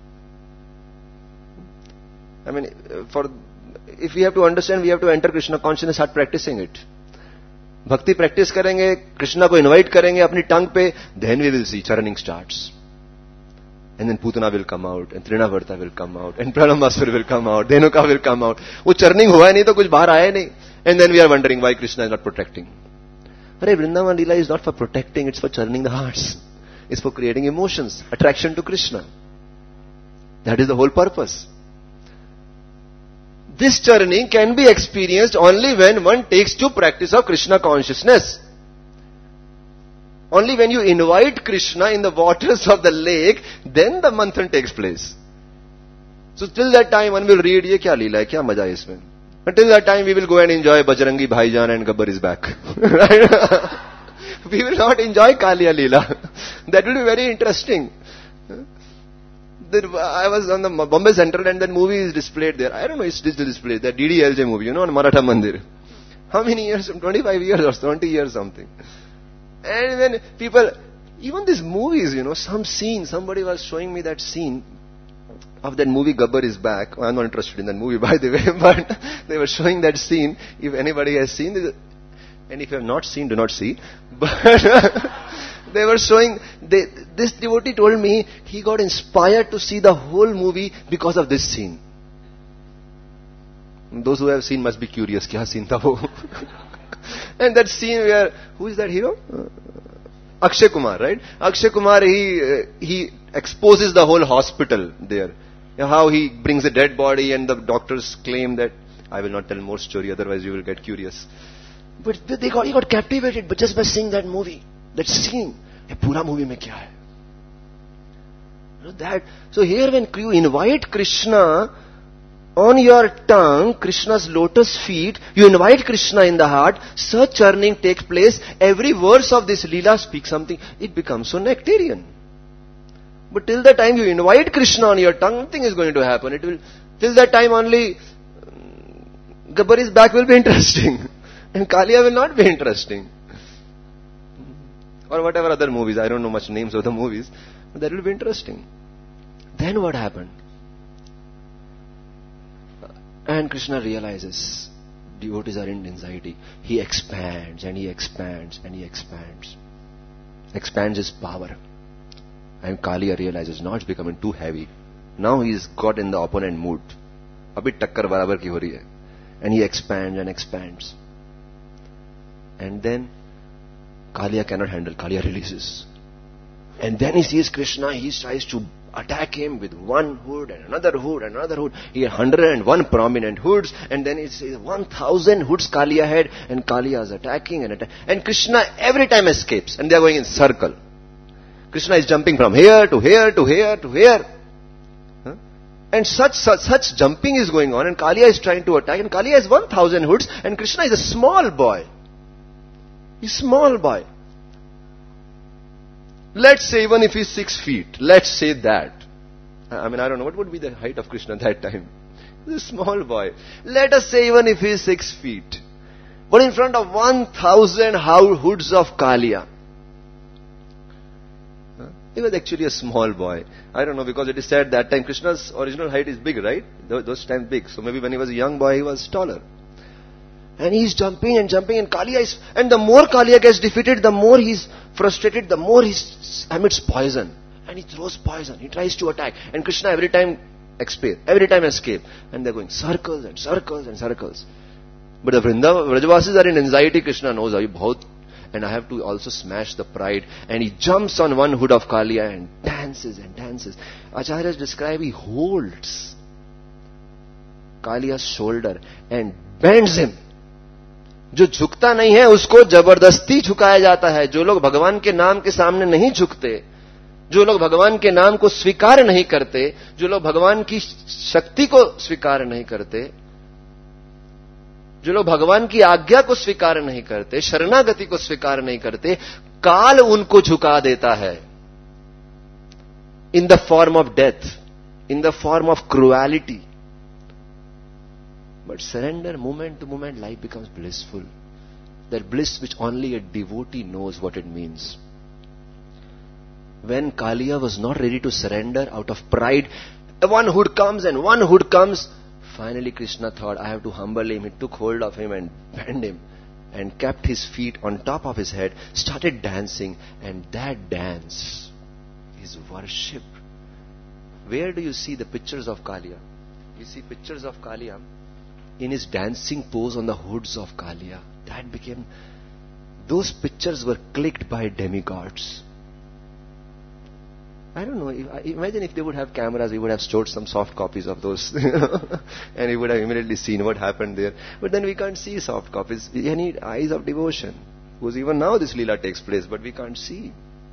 I mean, if we have to understand, we have to enter Krishna consciousness, start practicing it. Bhakti practice karenge, Krishna ko invite karenge apni tongue pe, then we will see churning starts. And then Putana will come out, and Trinavarta will come out, and Pranamasur will come out, Dhenuka will come out. वो churning हुआ नहीं तो कुछ बाहर आया नहीं. And then we are wondering why Krishna is not protecting. But Vrindavan Leela is not for protecting, it's for churning the hearts. It's for creating emotions, attraction to Krishna. That is the whole purpose. This churning can be experienced only when one takes to practice of Krishna consciousness. Only when you invite Krishna in the waters of the lake, then the manthan takes place. So till that time one will read, ye kya leela hai, kya maja hai isme. Until that time we will go and enjoy Bajrangi Bhaijan and Gabbar is back. We will not enjoy Kaliya Leela. That will be very interesting. I was on the Bombay Central and that movie is displayed there. I don't know, it's still displayed. That DDLJ movie, on Maratha Mandir. How many years? 25 years or 20 years something. And then people, even these movies, some scene, somebody was showing me that scene of that movie Gabbar is back. I'm not interested in that movie by the way, but they were showing that scene. If anybody has seen this, and if you have not seen, do not see. But they were showing, this devotee told me he got inspired to see the whole movie because of this scene. Those who have seen must be curious, kya scene tha wo? And that scene where, who is that hero? Akshay Kumar, right? Akshay Kumar, he exposes the whole hospital there. How he brings a dead body and the doctors claim that, I will not tell more story, otherwise you will get curious. But he got captivated but just by seeing that movie, that scene. Ye pura movie mein kya hai? That. So here when you invite Krishna on your tongue, Krishna's lotus feet, you invite Krishna in the heart, such churning takes place. Every verse of this Leela speaks something. It becomes so nectarian. But till the time you invite Krishna on your tongue, nothing is going to happen. It will, till that time only Gabbar is back will be interesting. And Kaliya will not be interesting. Or whatever other movies, I don't know much names of the movies, but that will be interesting. Then what happened? And Krishna realizes devotees are in anxiety. He expands and he expands and he expands. Expands his power. And Kaliya realizes now it's becoming too heavy. Now he's got in the opponent mood. Abhi takkar barabar ki ho rahi hai. And he expands and expands. And then Kaliya cannot handle. Kaliya releases. And then he sees Krishna. He tries to attack him with one hood and another hood and another hood. He had 101 prominent hoods, and then it says 1,000 hoods Kaliya had, and Kaliya is attacking and Krishna every time escapes, and they are going in circle. Krishna is jumping from here to here to here to here. And such jumping is going on, and Kaliya is trying to attack, and Kaliya has 1,000 hoods, and Krishna is a small boy. He's a small boy. Let's say even if he's 6 feet, let's say that. I don't know, what would be the height of Krishna at that time? He's a small boy. Let us say even if he's 6 feet. But in front of 1,000 hoods of Kaliya. He was actually a small boy. I don't know, because it is said that time Krishna's original height is big, right? Those times big. So maybe when he was a young boy, he was taller. And he's jumping, and Kaliya is... And the more Kaliya gets defeated, the more he's frustrated, the more he emits poison. And he throws poison. He tries to attack. And Krishna every time escape. And they're going circles and circles and circles. But the Vrajavasis are in anxiety. Krishna knows, and I have to also smash the pride. And he jumps on one hood of Kaliya and dances and dances. Acharyas describe, he holds Kaliya's shoulder and bends him. जो झुकता नहीं है उसको जबरदस्ती झुकाया जाता है. जो लोग भगवान के नाम के सामने नहीं झुकते, जो लोग भगवान के नाम को स्वीकार नहीं करते, जो लोग भगवान की शक्ति को स्वीकार नहीं करते, जो लोग भगवान की आज्ञा को स्वीकार नहीं करते, शरणागति को स्वीकार नहीं करते, काल उनको झुका देता है. In the form of death, in the form of cruelty. But surrender, moment to moment, life becomes blissful. That bliss which only a devotee knows what it means. When Kaliya was not ready to surrender out of pride, one hood comes and one hood comes. Finally Krishna thought, I have to humble him. He took hold of him and bent him and kept his feet on top of his head, started dancing, and that dance is worship. Where do you see the pictures of Kaliya? You see pictures of Kaliya in his dancing pose on the hoods of Kaliya. Those pictures were clicked by demigods. I don't know, imagine if they would have cameras, we would have stored some soft copies of those and we would have immediately seen what happened there. But then we can't see soft copies. We need eyes of devotion. Because even now this Leela takes place, but we can't see.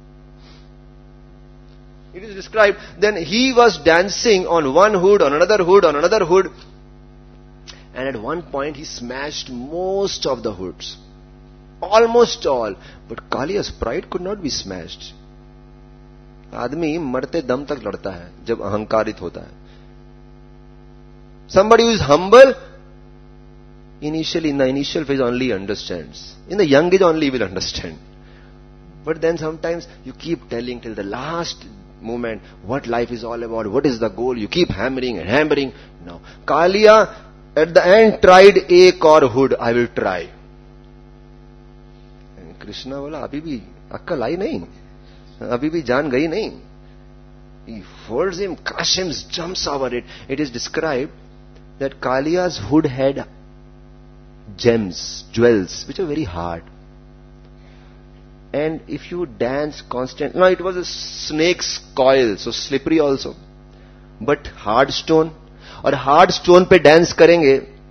It is described, then he was dancing on one hood, on another hood, on another hood. And at one point he smashed most of the hoods. Almost all. But Kaliya's pride could not be smashed. आदमी मरते दम तक लड़ता है जब अहंकारित होता है. Somebody who is humble, initially, in the initial phase only understands. In the young age only will understand. But then sometimes you keep telling till the last moment what life is all about, what is the goal. You keep hammering and hammering. No. Kaliya at the end tried एक और hood, I will try. And Krishna बोला अभी भी अक्कल आई नहीं, अभी भी जान गई नहीं. He folds him, crushes him, jumps over it. It is described that Kaliya's hood had gems, jewels, which are very hard. And if you dance constantly, no, it was a snake's coil, so slippery also. But hard stone, और hard stone पे dance करेंगे.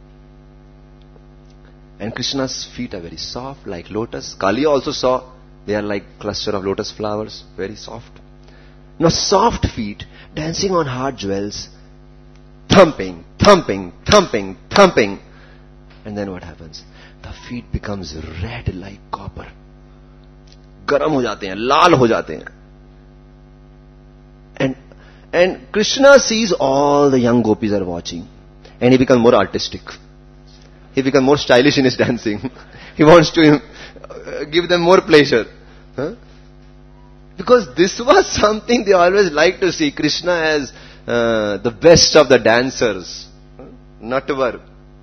And Krishna's feet are very soft like lotus. Kaliya also saw they are like cluster of lotus flowers, very soft. Now soft feet dancing on hard jewels, thumping, thumping, thumping, thumping. And then what happens? The feet becomes red like copper. गरम हो जाते हैं, लाल हो जाते हैं. And Krishna sees all the young gopis are watching. And he becomes more artistic. He becomes more stylish in his dancing. He wants to give them more pleasure. Because this was something they always liked to see. Krishna as the best of the dancers. Natvar.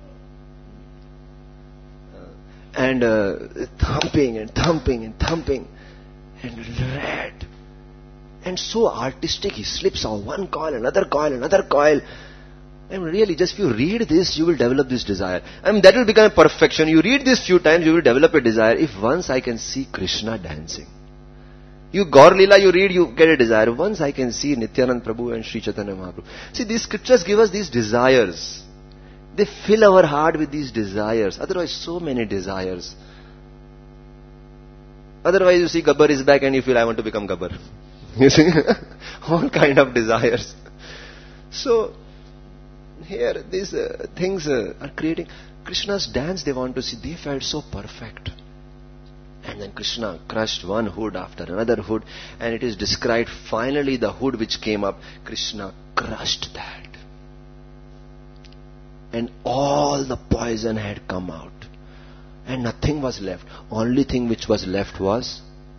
And thumping and thumping and thumping. And red. And so artistic, he slips on one coil, another coil, another coil. And really, just if you read this, you will develop this desire. That will become a perfection. You read this few times, you will develop a desire. If once I can see Krishna dancing. You Gaur Leela, you read, you get a desire. Once I can see Nityanand Prabhu and Sri Chaitanya Mahaprabhu. See, these scriptures give us these desires. They fill our heart with these desires. Otherwise, so many desires. Otherwise, you see Gabbar is back and you feel, I want to become Gabbar. You see, all kind of desires. So, here these things are creating. Krishna's dance they want to see. They felt so perfect. And then Krishna crushed one hood after another hood, and it is described finally the hood which came up, Krishna crushed that. And all the poison had come out. And nothing was left. Only thing which was left was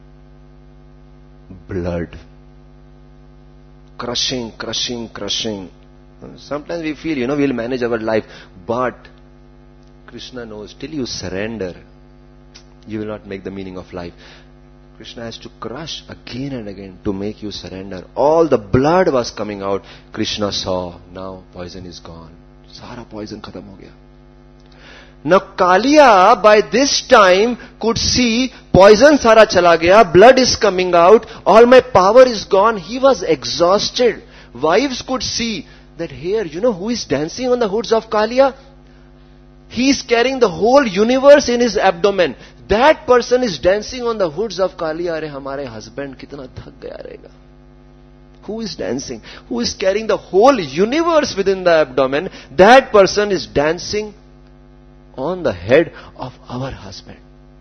blood. Crushing, crushing, crushing. Sometimes we feel, we'll manage our life. But Krishna knows, till you surrender, you will not make the meaning of life. Krishna has to crush again and again to make you surrender. All the blood was coming out. Krishna saw, now poison is gone. Sara poison khatam ho gaya. Now Kaliya by this time could see poison sara chala gaya, blood is coming out, all my power is gone. He was exhausted. Wives could see that here, who is dancing on the hoods of Kaliya? He is carrying the whole universe in his abdomen. That person is dancing on the hoods of Kaliya. Arey hamare husband kitna thak gaya rahega. Who is dancing? Who is carrying the whole universe within the abdomen? That person is dancing on the head of our husband.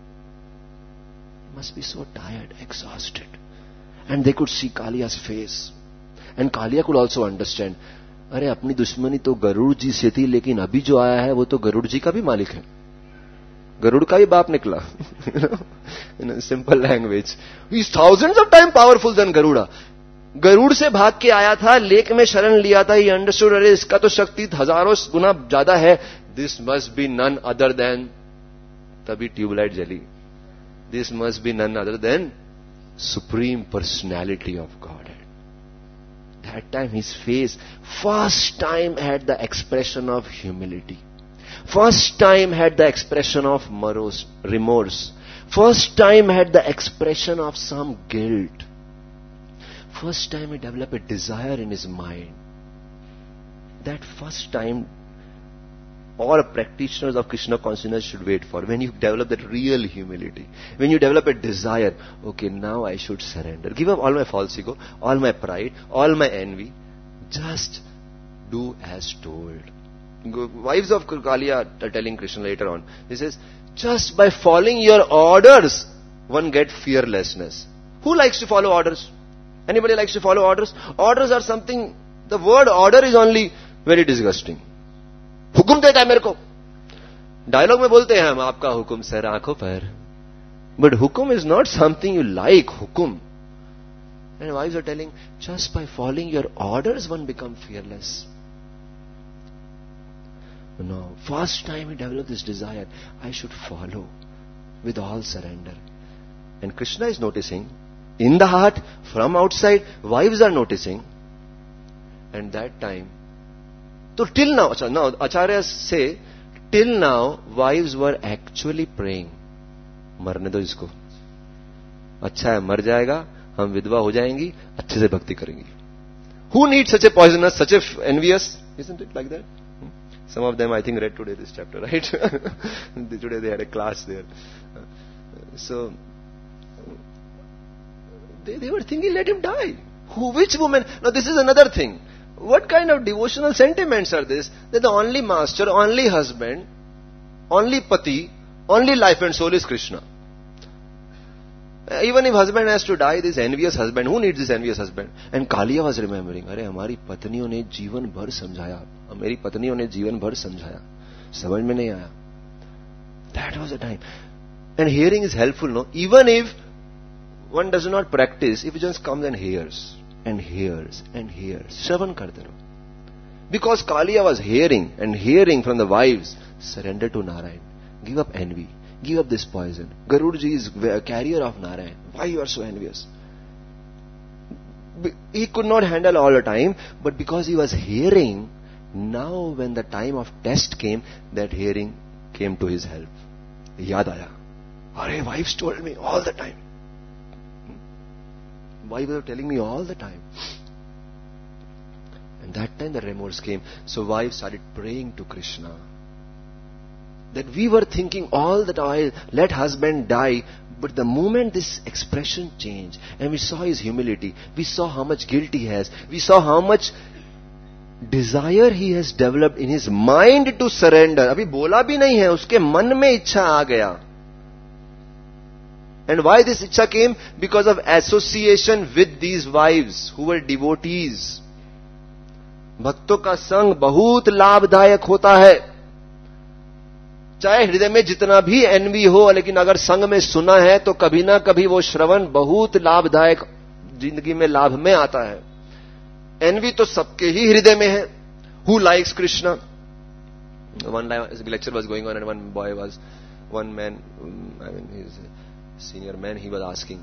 He must be so tired, exhausted. And they could see Kaliya's face. And Kaliya could also understand, अरे अपनी दुश्मनी तो गरुड़ जी से थी, लेकिन अभी जो आया है वो तो गरुड़ जी का भी मालिक है, गरुड़ का भी बाप निकला. In a simple language, he is thousands of times powerful than Garuda. Garuda से भाग के आया था, लेक में शरण लिया था. He understood, अरे इसका तो शक्ति हजारों गुना ज्यादा है. This must be none other than, तभी ट्यूबलाइट जली. This must be none other than Supreme Personality of Godhead. That time his face first time had the expression of humility. First time had the expression of remorse. First time had the expression of some guilt. First time he developed a desire in his mind. That first time all practitioners of Krishna consciousness should wait for. When you develop that real humility. When you develop a desire, okay, now I should surrender. Give up all my false ego, all my pride, all my envy. Just do as told. Wives of Kaliya are telling Krishna later on. He says, just by following your orders, one gets fearlessness. Who likes to follow orders? Anybody likes to follow orders? Orders are something, the word order is only very disgusting. हुकुम देता है मेरे को. Dialogue में बोलते हैं हम, आपका हुकुम सर आंखों पर. But hukum is not something you like, hukum. And wives are telling, just by following your orders, one becomes fearless. No, first time he developed this desire, I should follow with all surrender. And Krishna is noticing, in the heart, from outside, wives are noticing. And that time, so till now, acharyas say, till now, wives were actually praying. मरने दो इसको, अच्छा है मर जाएगा, हम विधवा हो जाएंगी, अच्छे से भक्ति करेंगी. Who needs such a poisonous, such a envious? Isn't it like that? Some of them I think read today this chapter, right? Today they had a class there. So they were thinking, let him die. Which woman? Now this is another thing. What kind of devotional sentiments are this? That the only master, only husband, only pati, only life and soul is Krishna. Even if husband has to die, this envious husband, who needs this envious husband? And Kaliya was remembering, अरे हमारी पत्नियों ने जीवन भर समझाया, मेरी पत्नियों ने जीवन भर समझाया, समझ में नहीं आया. That was the time. And hearing is helpful, no? Even if one does not practice, if it just comes and hears, and hears, and hears, Shravan karte raho. Because Kaliya was hearing, and hearing from the wives, surrender to Narayan, give up envy, give up this poison. Garudji is a carrier of Narayan. Why you are so envious? He could not handle all the time, but because he was hearing, now when the time of test came, that hearing came to his help. Yaad aaya. Arey, wives told me all the time. Wives were telling me all the time. And that time the remorse came. So wives started praying to Krishna. That we were thinking all the time, let husband die. But the moment this expression changed, and we saw his humility, we saw how much guilt he has, we saw how much desire he has developed in his mind to surrender. अभी बोला भी नहीं है, उसके मन में इच्छा आ गया. And why this इच्छा came? Because of association with these wives who were devotees. भक्तों का संग बहुत लाभदायक होता है. चाहे हृदय में जितना भी एनवी हो, लेकिन अगर संग में सुना है तो कभी ना कभी वो श्रवण बहुत लाभदायक जिंदगी में लाभ में आता है. एनवी तो सबके ही हृदय में है. Who likes Krishna? One lecture was going on and one man, I mean he is a senior man, he was asking,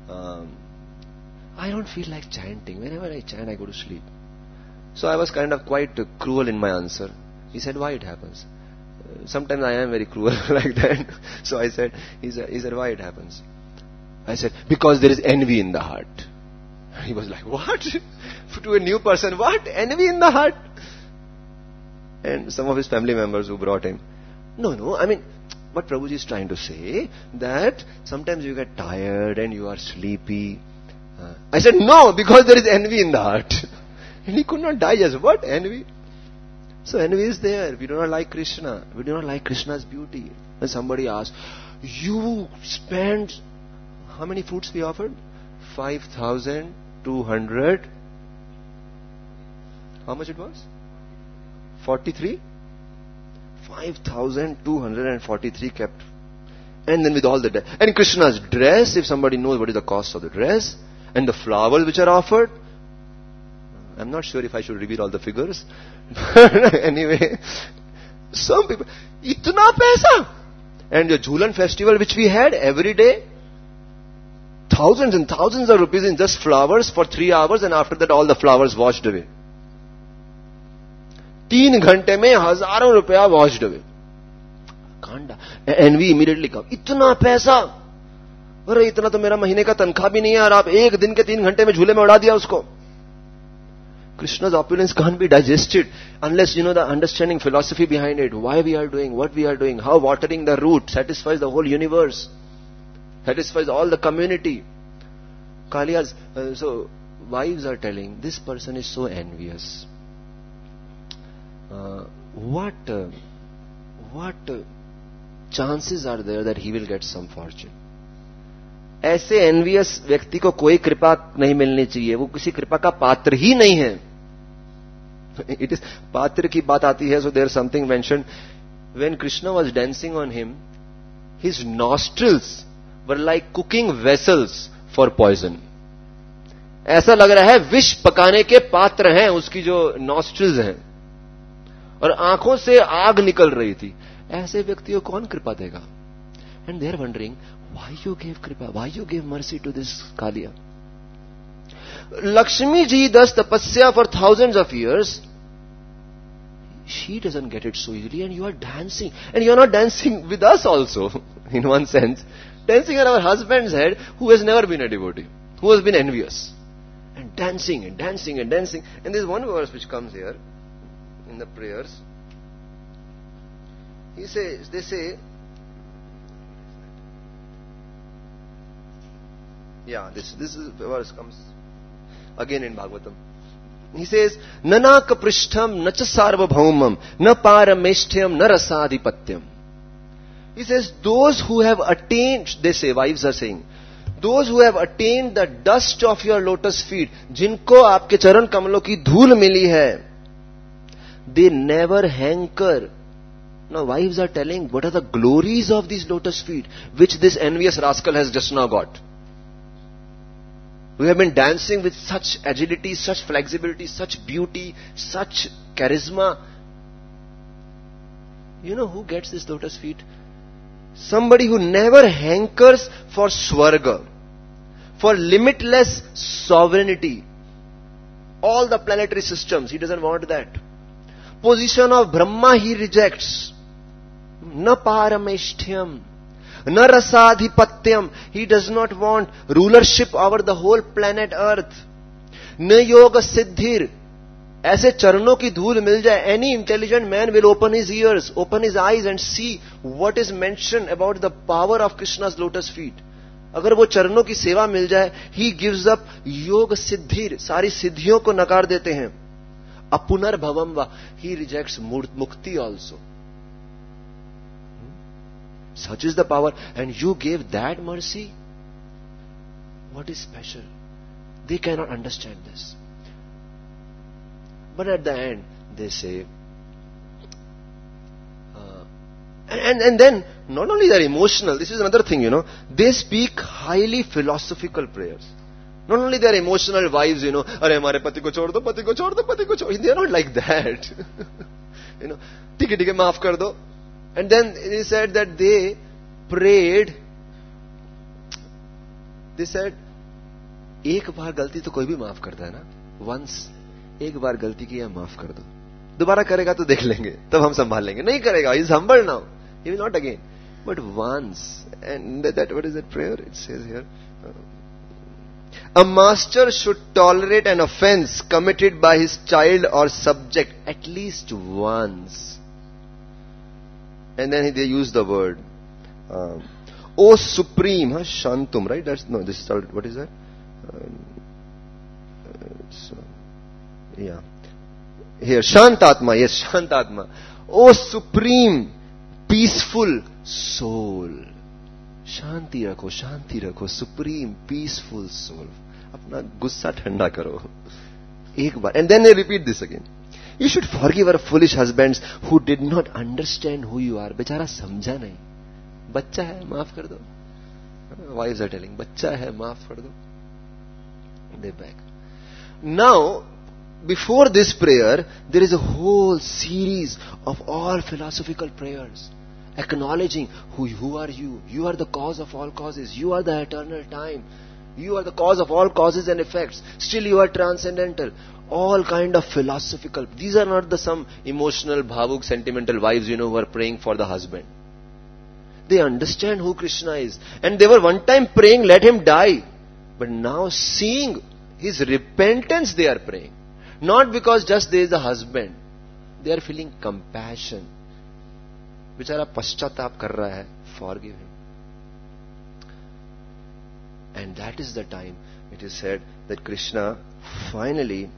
I don't feel like chanting, whenever I chant I go to sleep. So I was kind of quite cruel in my answer. He said, why it happens? Sometimes I am very cruel like that. So I said, he said, why it happens? I said, because there is envy in the heart. He was like, what? To a new person, what? Envy in the heart? And some of his family members who brought him, no, I mean, what Prabhuji is trying to say, that sometimes you get tired and you are sleepy. I said, no, because there is envy in the heart. And he could not digest. What? Envy? So envy is there. We do not like Krishna. We do not like Krishna's beauty. When somebody asks, you spent, how many fruits we offered? 5,200. How much it was? 43? 5,243 kept. And then with all the and Krishna's dress, if somebody knows what is the cost of the dress, and the flowers which are offered, I'm not sure if I should reveal all the figures. Anyway, some people, itna paisa. And the Jhulan festival which we had every day, thousands and thousands of rupees in just flowers for 3 hours, and after that all the flowers washed away. 3 घंटे में हजारों रुपया washed away. And we immediately come, इतना पैसा, अरे इतना तो मेरा महीने का तनख्वाह भी नहीं है, और आप एक दिन के 3 घंटे में झूले में उड़ा दिया उसको. Krishna's opulence can't be digested unless you know the understanding philosophy behind it. Why we are doing what we are doing, how watering the root satisfies the whole universe, satisfies all the community. Kaliya's, so wives are telling, this person is so envious. What chances are there that he will get some fortune? ऐसे envious व्यक्ति को कोई कृपा नहीं मिलनी चाहिए. वो किसी कृपा का पात्र ही नहीं है. इट इज पात्र की बात आती है. So there something mentioned when Krishna was dancing on him, his nostrils were like cooking vessels for poison. ऐसा लग रहा है विष पकाने के पात्र हैं उसकी जो नॉस्ट्रिल्स हैं, और आंखों से आग निकल रही थी. ऐसे व्यक्तियों को कौन कृपा देगा? And they are wondering, why you gave kripa, why you gave mercy to this Kaliya? Lakshmi ji does tapasya for thousands of years. She doesn't get it so easily, and you are dancing, and you are not dancing with us also, in one sense, dancing on our husband's head, who has never been a devotee, who has been envious, and dancing and dancing and dancing. And there is one verse which comes here in the prayers. They say, yeah, this verse comes again in Bhagavatam. He says, Nanaka prishtham nacha sarvabhaumam na parameshtham na rasadhipatyam. He says, those who have attained, they say, wives are saying, those who have attained the dust of your lotus feet, जिनको आपके चरण कमलों की धूल मिली है, they never hanker. Now wives are telling, what are the glories of these lotus feet, which this envious rascal has just now got. We have been dancing with such agility, such flexibility, such beauty, such charisma. You know who gets these lotus feet? Somebody who never hankers for Swarga, for limitless sovereignty. All the planetary systems, he doesn't want that. Position of Brahma he rejects. Na parameshtham. Na rasadhipatyam, he does not want rulership over the whole planet earth. Na yoga siddhir, ऐसे चरणों की धूल मिल जाए, any intelligent man will open his ears, open his eyes and see what is mentioned about the power of Krishna's lotus feet. अगर वो चरणों की सेवा मिल जाए, he gives up योग सिद्धिर, सारी सिद्धियों को नकार देते हैं. Apunar bhavam va. He rejects mukti also. Such is the power. And you gave that mercy? What is special? They cannot understand this. But at the end, they say, and then, not only they're emotional, this is another thing, they speak highly philosophical prayers. Not only they're emotional wives, अरे हमारे पति को छोड़ दो, पति को छोड़ दो, पति को छोड़. They are not like that. ठीक है, माफ कर दो. And then he said that they prayed. They said, एक बार गलती तो कोई भी माफ करता है ना. Once, एक बार गलती किया माफ कर दो. दोबारा करेगा तो देख लेंगे, तब हम संभाल लेंगे. नहीं करेगा, he is humble now. He will not again. But once, and that what is that prayer? It says here, a master should tolerate an offense committed by his child or subject at least once. And then they use the word, O Supreme, Shantum, right? This is, what is that? Here, Shantatma, yes, Shantatma. O Supreme, peaceful soul. Shanti rakho, supreme, peaceful soul. Apna gussa thanda karo. Ek baar. And then they repeat this again. You should forgive our foolish husbands who did not understand who you are. Bechara samjha nahi. Bachcha hai, maaf kar do. Wives are telling, bachcha hai, maaf kar do. They beg. Now, before this prayer, there is a whole series of all philosophical prayers. Acknowledging who are you. You are the cause of all causes. You are the eternal time. You are the cause of all causes and effects. Still you are transcendental. All kind of philosophical. These are not some emotional, bhavuk, sentimental wives, who are praying for the husband. They understand who Krishna is. And they were one time praying, let him die. But now seeing his repentance, they are praying. Not because just there is a husband. They are feeling compassion. बेचारा पश्चाताप कर रहा है, forgive him. And that is the time it is said that Krishna finally,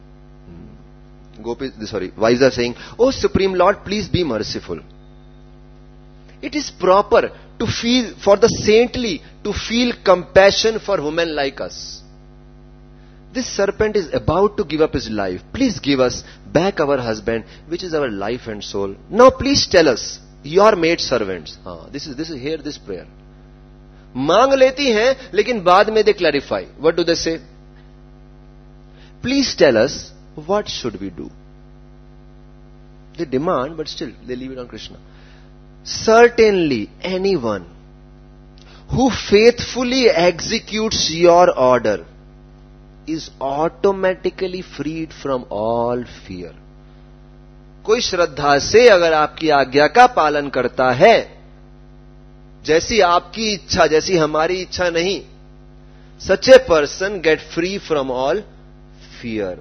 wives are saying, Oh Supreme Lord, please be merciful. It is proper to feel, for the saintly, to feel compassion for women like us. This serpent is about to give up his life. Please give us back our husband, which is our life and soul. Now please tell us, your maid servants. This is here this prayer. मांग लेती हैं, लेकिन बाद में they clarify. What do they say? Please tell us, what should we do? They demand, but still they leave it on Krishna. Certainly anyone who faithfully executes your order is automatically freed from all fear. कोई श्रद्धा से अगर आपकी आज्ञा का पालन करता है, जैसी आपकी इच्छा, जैसी हमारी इच्छा नहीं, such a person get free from all fear.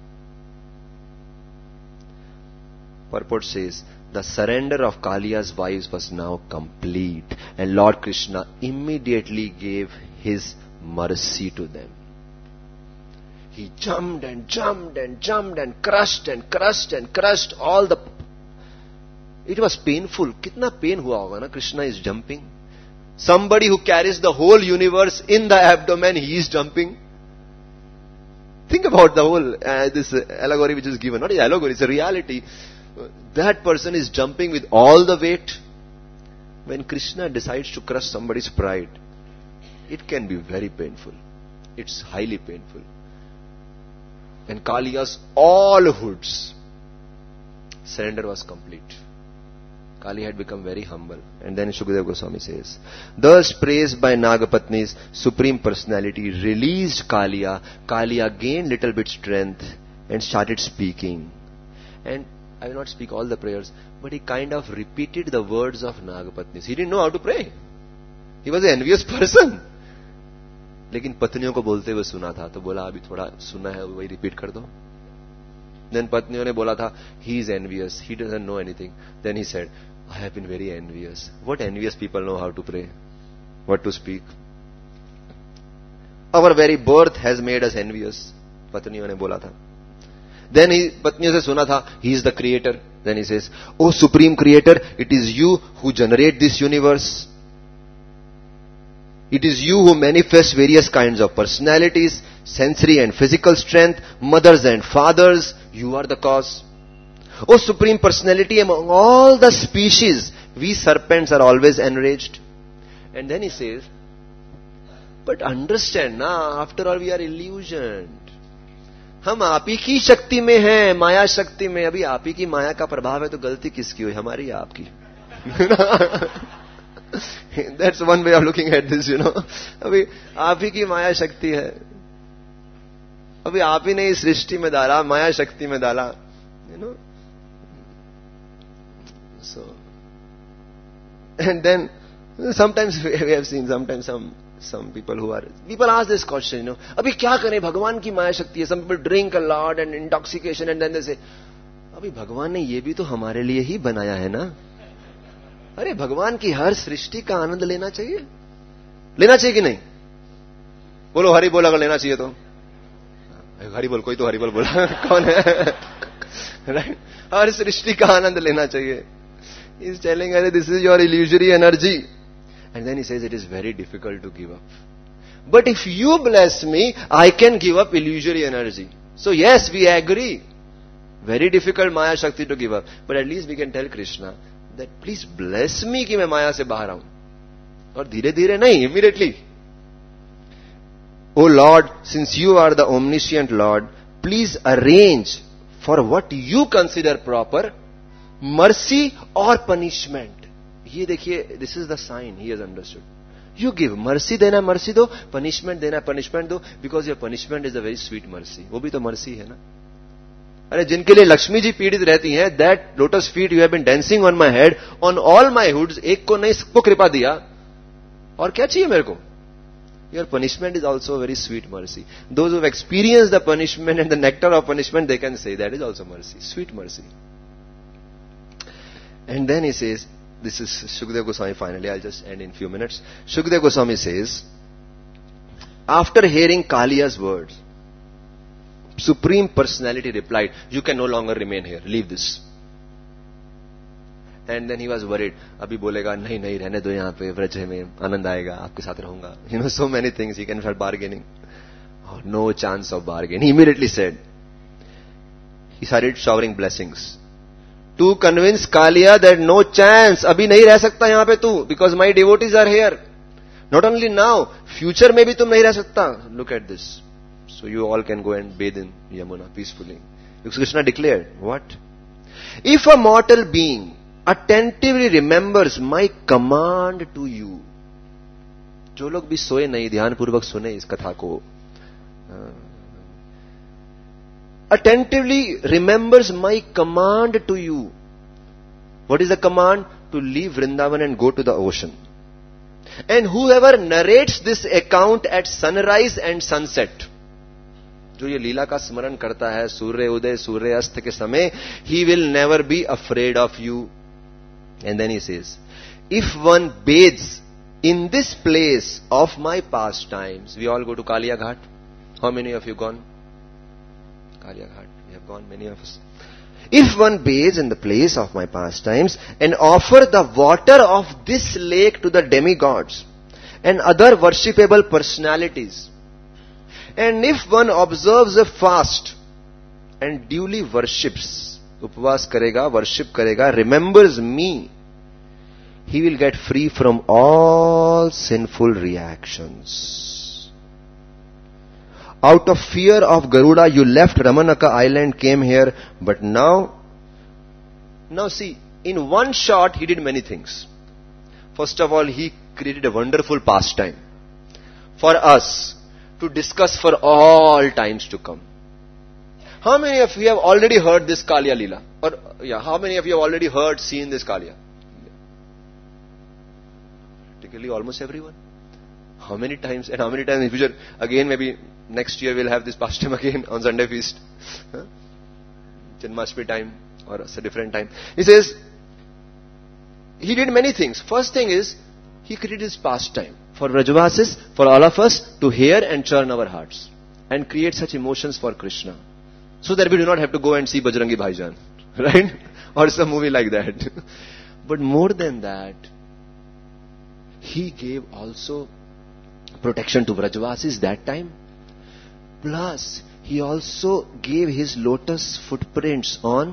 Purport says, the surrender of Kaliya's wives was now complete, and Lord Krishna immediately gave his mercy to them. He jumped and jumped and jumped and crushed and crushed and crushed all the... It was painful. Kitna pain hua hoga na? Krishna is jumping. Somebody who carries the whole universe in the abdomen, he is jumping. Think about the whole, this allegory which is given. Not an allegory, it's a reality. That person is jumping with all the weight. When Krishna decides to crush somebody's pride, it can be very painful. It's highly painful. And Kaliya's all hoods, surrender was complete. Kali had become very humble. And then Shukadeva Goswami says, thus praised by Nagapatni's Supreme Personality, released Kaliya. Kaliya gained little bit strength and started speaking. And I will not speak all the prayers, but he kind of repeated the words of Nagapatni's. He didn't know how to pray. He was an envious person. लेकिन पत्नियों को बोलते हुए सुना था, तो बोला अभी थोड़ा सुना है वही रिपीट कर दो. Then पत्नियों ने बोला था, he is envious, he doesn't know anything. Then he said, I have been very envious. What envious people know how to pray, what to speak. Our very birth has made us envious, पत्नियों ने बोला था. Then पत्नियों से सुना था, he is the creator. Then he says, oh supreme creator, it is you who generate this universe. It is you who manifest various kinds of personalities, sensory and physical strength, mothers and fathers. You are the cause. O Supreme Personality, among all the species, we serpents are always enraged. And then he says, but understand, na, after all we are illusioned. हम आप ही की शक्ति में हैं, माया शक्ति में. अभी आप ही की माया का प्रभाव है तो गलती किसकी हुई, हमारी या आपकी? That's one way of looking at this, अभी आप ही की माया शक्ति है. अभी आप ही ने इस सृष्टि में डाला, माया शक्ति में डाला, So, and then sometimes we have seen, sometimes some people ask this question, अभी क्या करें, भगवान की माया शक्ति है. Some people drink a lot and intoxication, and then they say, अभी भगवान ने ये भी तो हमारे लिए ही बनाया है ना. अरे भगवान की हर सृष्टि का आनंद लेना चाहिए कि नहीं? बोलो हरि बोल, अगर लेना चाहिए तो हरि बोल. कोई तो हरि बोल बोला, कौन है? राइट, हर सृष्टि का आनंद लेना चाहिए. He is telling her, this is your illusory energy. And then he says, it is very difficult to give up. But if you bless me, I can give up illusory energy. So yes, we agree. Very difficult Maya Shakti to give up. But at least we can tell Krishna that please bless me कि मैं माया से बाहर आऊं. और धीरे धीरे नहीं, immediately. O Lord, since you are the omniscient Lord, please arrange for what you consider proper, mercy or punishment. ये देखिए, this is the sign he has understood. You give mercy देना mercy दो, punishment देना punishment दो, because your punishment is a very sweet mercy. वो भी तो mercy है ना. अरे जिनके लिए लक्ष्मी जी पीड़ित रहती हैं, that lotus feet you have been dancing on my head, on all my hoods, एक को नहीं सबको कृपा दिया, और क्या चाहिए मेरे को? Your punishment is also a very sweet mercy. Those who have experienced the punishment and the nectar of punishment, they can say that is also mercy, sweet mercy. And then he says, this is Shukdev Goswami finally, I'll just end in few minutes. Shukdev Goswami says, after hearing Kaliya's words, Supreme Personality replied, you can no longer remain here, leave this. And then he was worried, अभी बोलेगा नहीं नहीं रहने दो यहाँ पे, व्रज में आनंद आएगा, आपके साथ रहूंगा. So many things he can start bargaining. Oh, no chance of bargain. He immediately said, he started showering blessings to convince Kaliya that no chance, अभी नहीं रह सकता यहाँ पे तू, because my devotees are here. Not only now, future में भी तुम नहीं रह सकता. Look at this. So you all can go and bathe in Yamuna peacefully. Krishna declared, what? If a mortal being attentively remembers my command to you, जो लोग भी सोए नहीं, ध्यान पूर्वक सुने इस कथा को, attentively remembers my command to you. What is the command? To leave Vrindavan and go to the ocean. And whoever narrates this account at sunrise and sunset, जो ये लीला का स्मरण करता है सूर्य उदय सूर्य अस्त के समय, he will never be afraid of you. And then he says, if one bathes in this place of my pastimes, we all go to Kaliya Ghat. How many of you gone? Kaliya Ghat, we have gone, many of us. If one bathes in the place of my pastimes and offer the water of this lake to the demigods and other worshipable personalities, and if one observes a fast and duly worships, उपवास करेगा, worship करेगा, remembers me, he will get free from all sinful reactions. Out of fear of Garuda, you left Ramanaka island, came here, but now see, in one shot, he did many things. First of all, he created a wonderful pastime for us to discuss for all times to come. How many of you have already heard this Kaliya Leela? Or, how many of you have already seen this Kaliya? Practically almost everyone. How many times in the future? Again, maybe next year we'll have this pastime again on Sunday feast. Janmashtami time or a different time. He says, he did many things. First thing is, he created this pastime for Vrajavasis, for all of us to hear and churn our hearts and create such emotions for Krishna. so that we do not have to go and see Bajrangi Bhaijaan, right? Or some movie like that. But more than that, he gave also protection to Vrajavasis that time. Plus, he also gave his lotus footprints on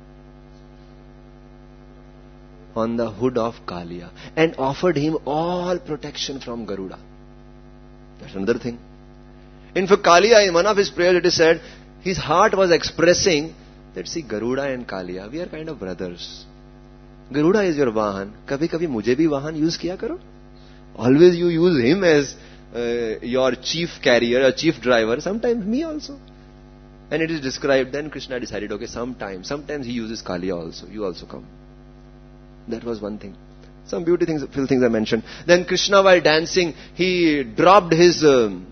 the hood of Kaliya and offered him all protection from Garuda. That's another thing. In fact, Kaliya, in one of his prayers, it is said, his heart was expressing that, see, Garuda and Kaliya, we are kind of brothers. Garuda is your Vahan. Kabhi kabhi mujhe bhi Vahan use kiya karo. Always you use him as your chief carrier, or chief driver. Sometimes me also. And it is described, then Krishna decided, okay, sometimes he uses Kaliya also. You also come. That was one thing. Some few things I mentioned. Then Krishna, while dancing, he dropped his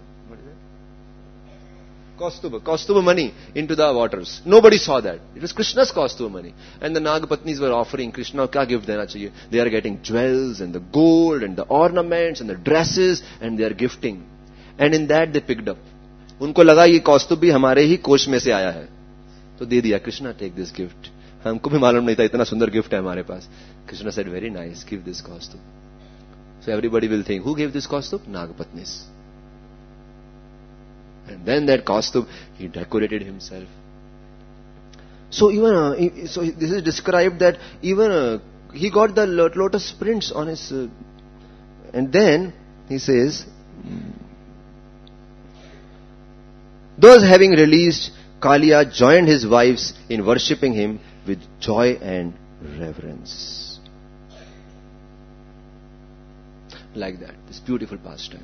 Kaustuba money into the waters. Nobody saw that. It was Krishna's Kaustuba money. And the Nagapatnis were offering Krishna, kya gift dena chahiye? They are getting jewels and the gold and the ornaments and the dresses and they are gifting. And in that they picked up. उनको लगा ये कौस्तुभ भी हमारे ही कोष में से आया है, तो दे दिया. Krishna, take this gift. हमको भी मालूम नहीं था इतना सुंदर गिफ्ट है हमारे पास. Krishna said, very nice, give this Kaustubh. So everybody will think, who gave this Kaustubh? Nagapatnis. And then that Kaustubh, he decorated himself. So even so this is described that even he got the lotus prints on his and then he says, those having released, Kaliya joined his wives in worshipping him with joy and reverence. Like that, this beautiful pastime.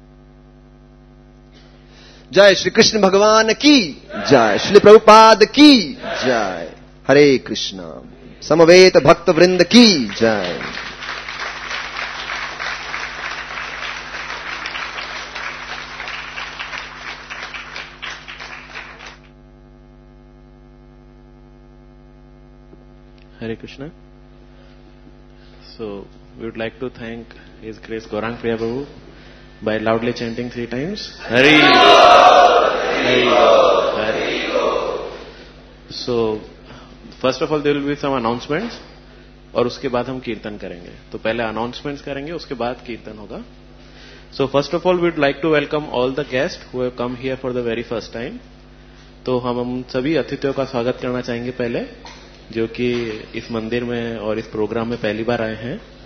Jai Shri Krishna Bhagavan ki Jai, Shri Prabhupada ki Jai, Hare Krishna, Samaveta Bhakta Vrinda ki Jai. Hare Krishna. So, we would like to thank His Grace Gaurang Priya Prabhu by loudly chanting 3 times. Hari Hari Hari. So, first of all, there will be some announcements और उसके बाद हम कीर्तन करेंगे. तो पहले announcements करेंगे, उसके बाद कीर्तन होगा. So, first of all, we would like to welcome all the guests who have come here for the very first time. तो हम सभी अतिथियों का स्वागत करना चाहेंगे पहले, जो कि इस मंदिर में और इस प्रोग्राम में पहली बार आए हैं.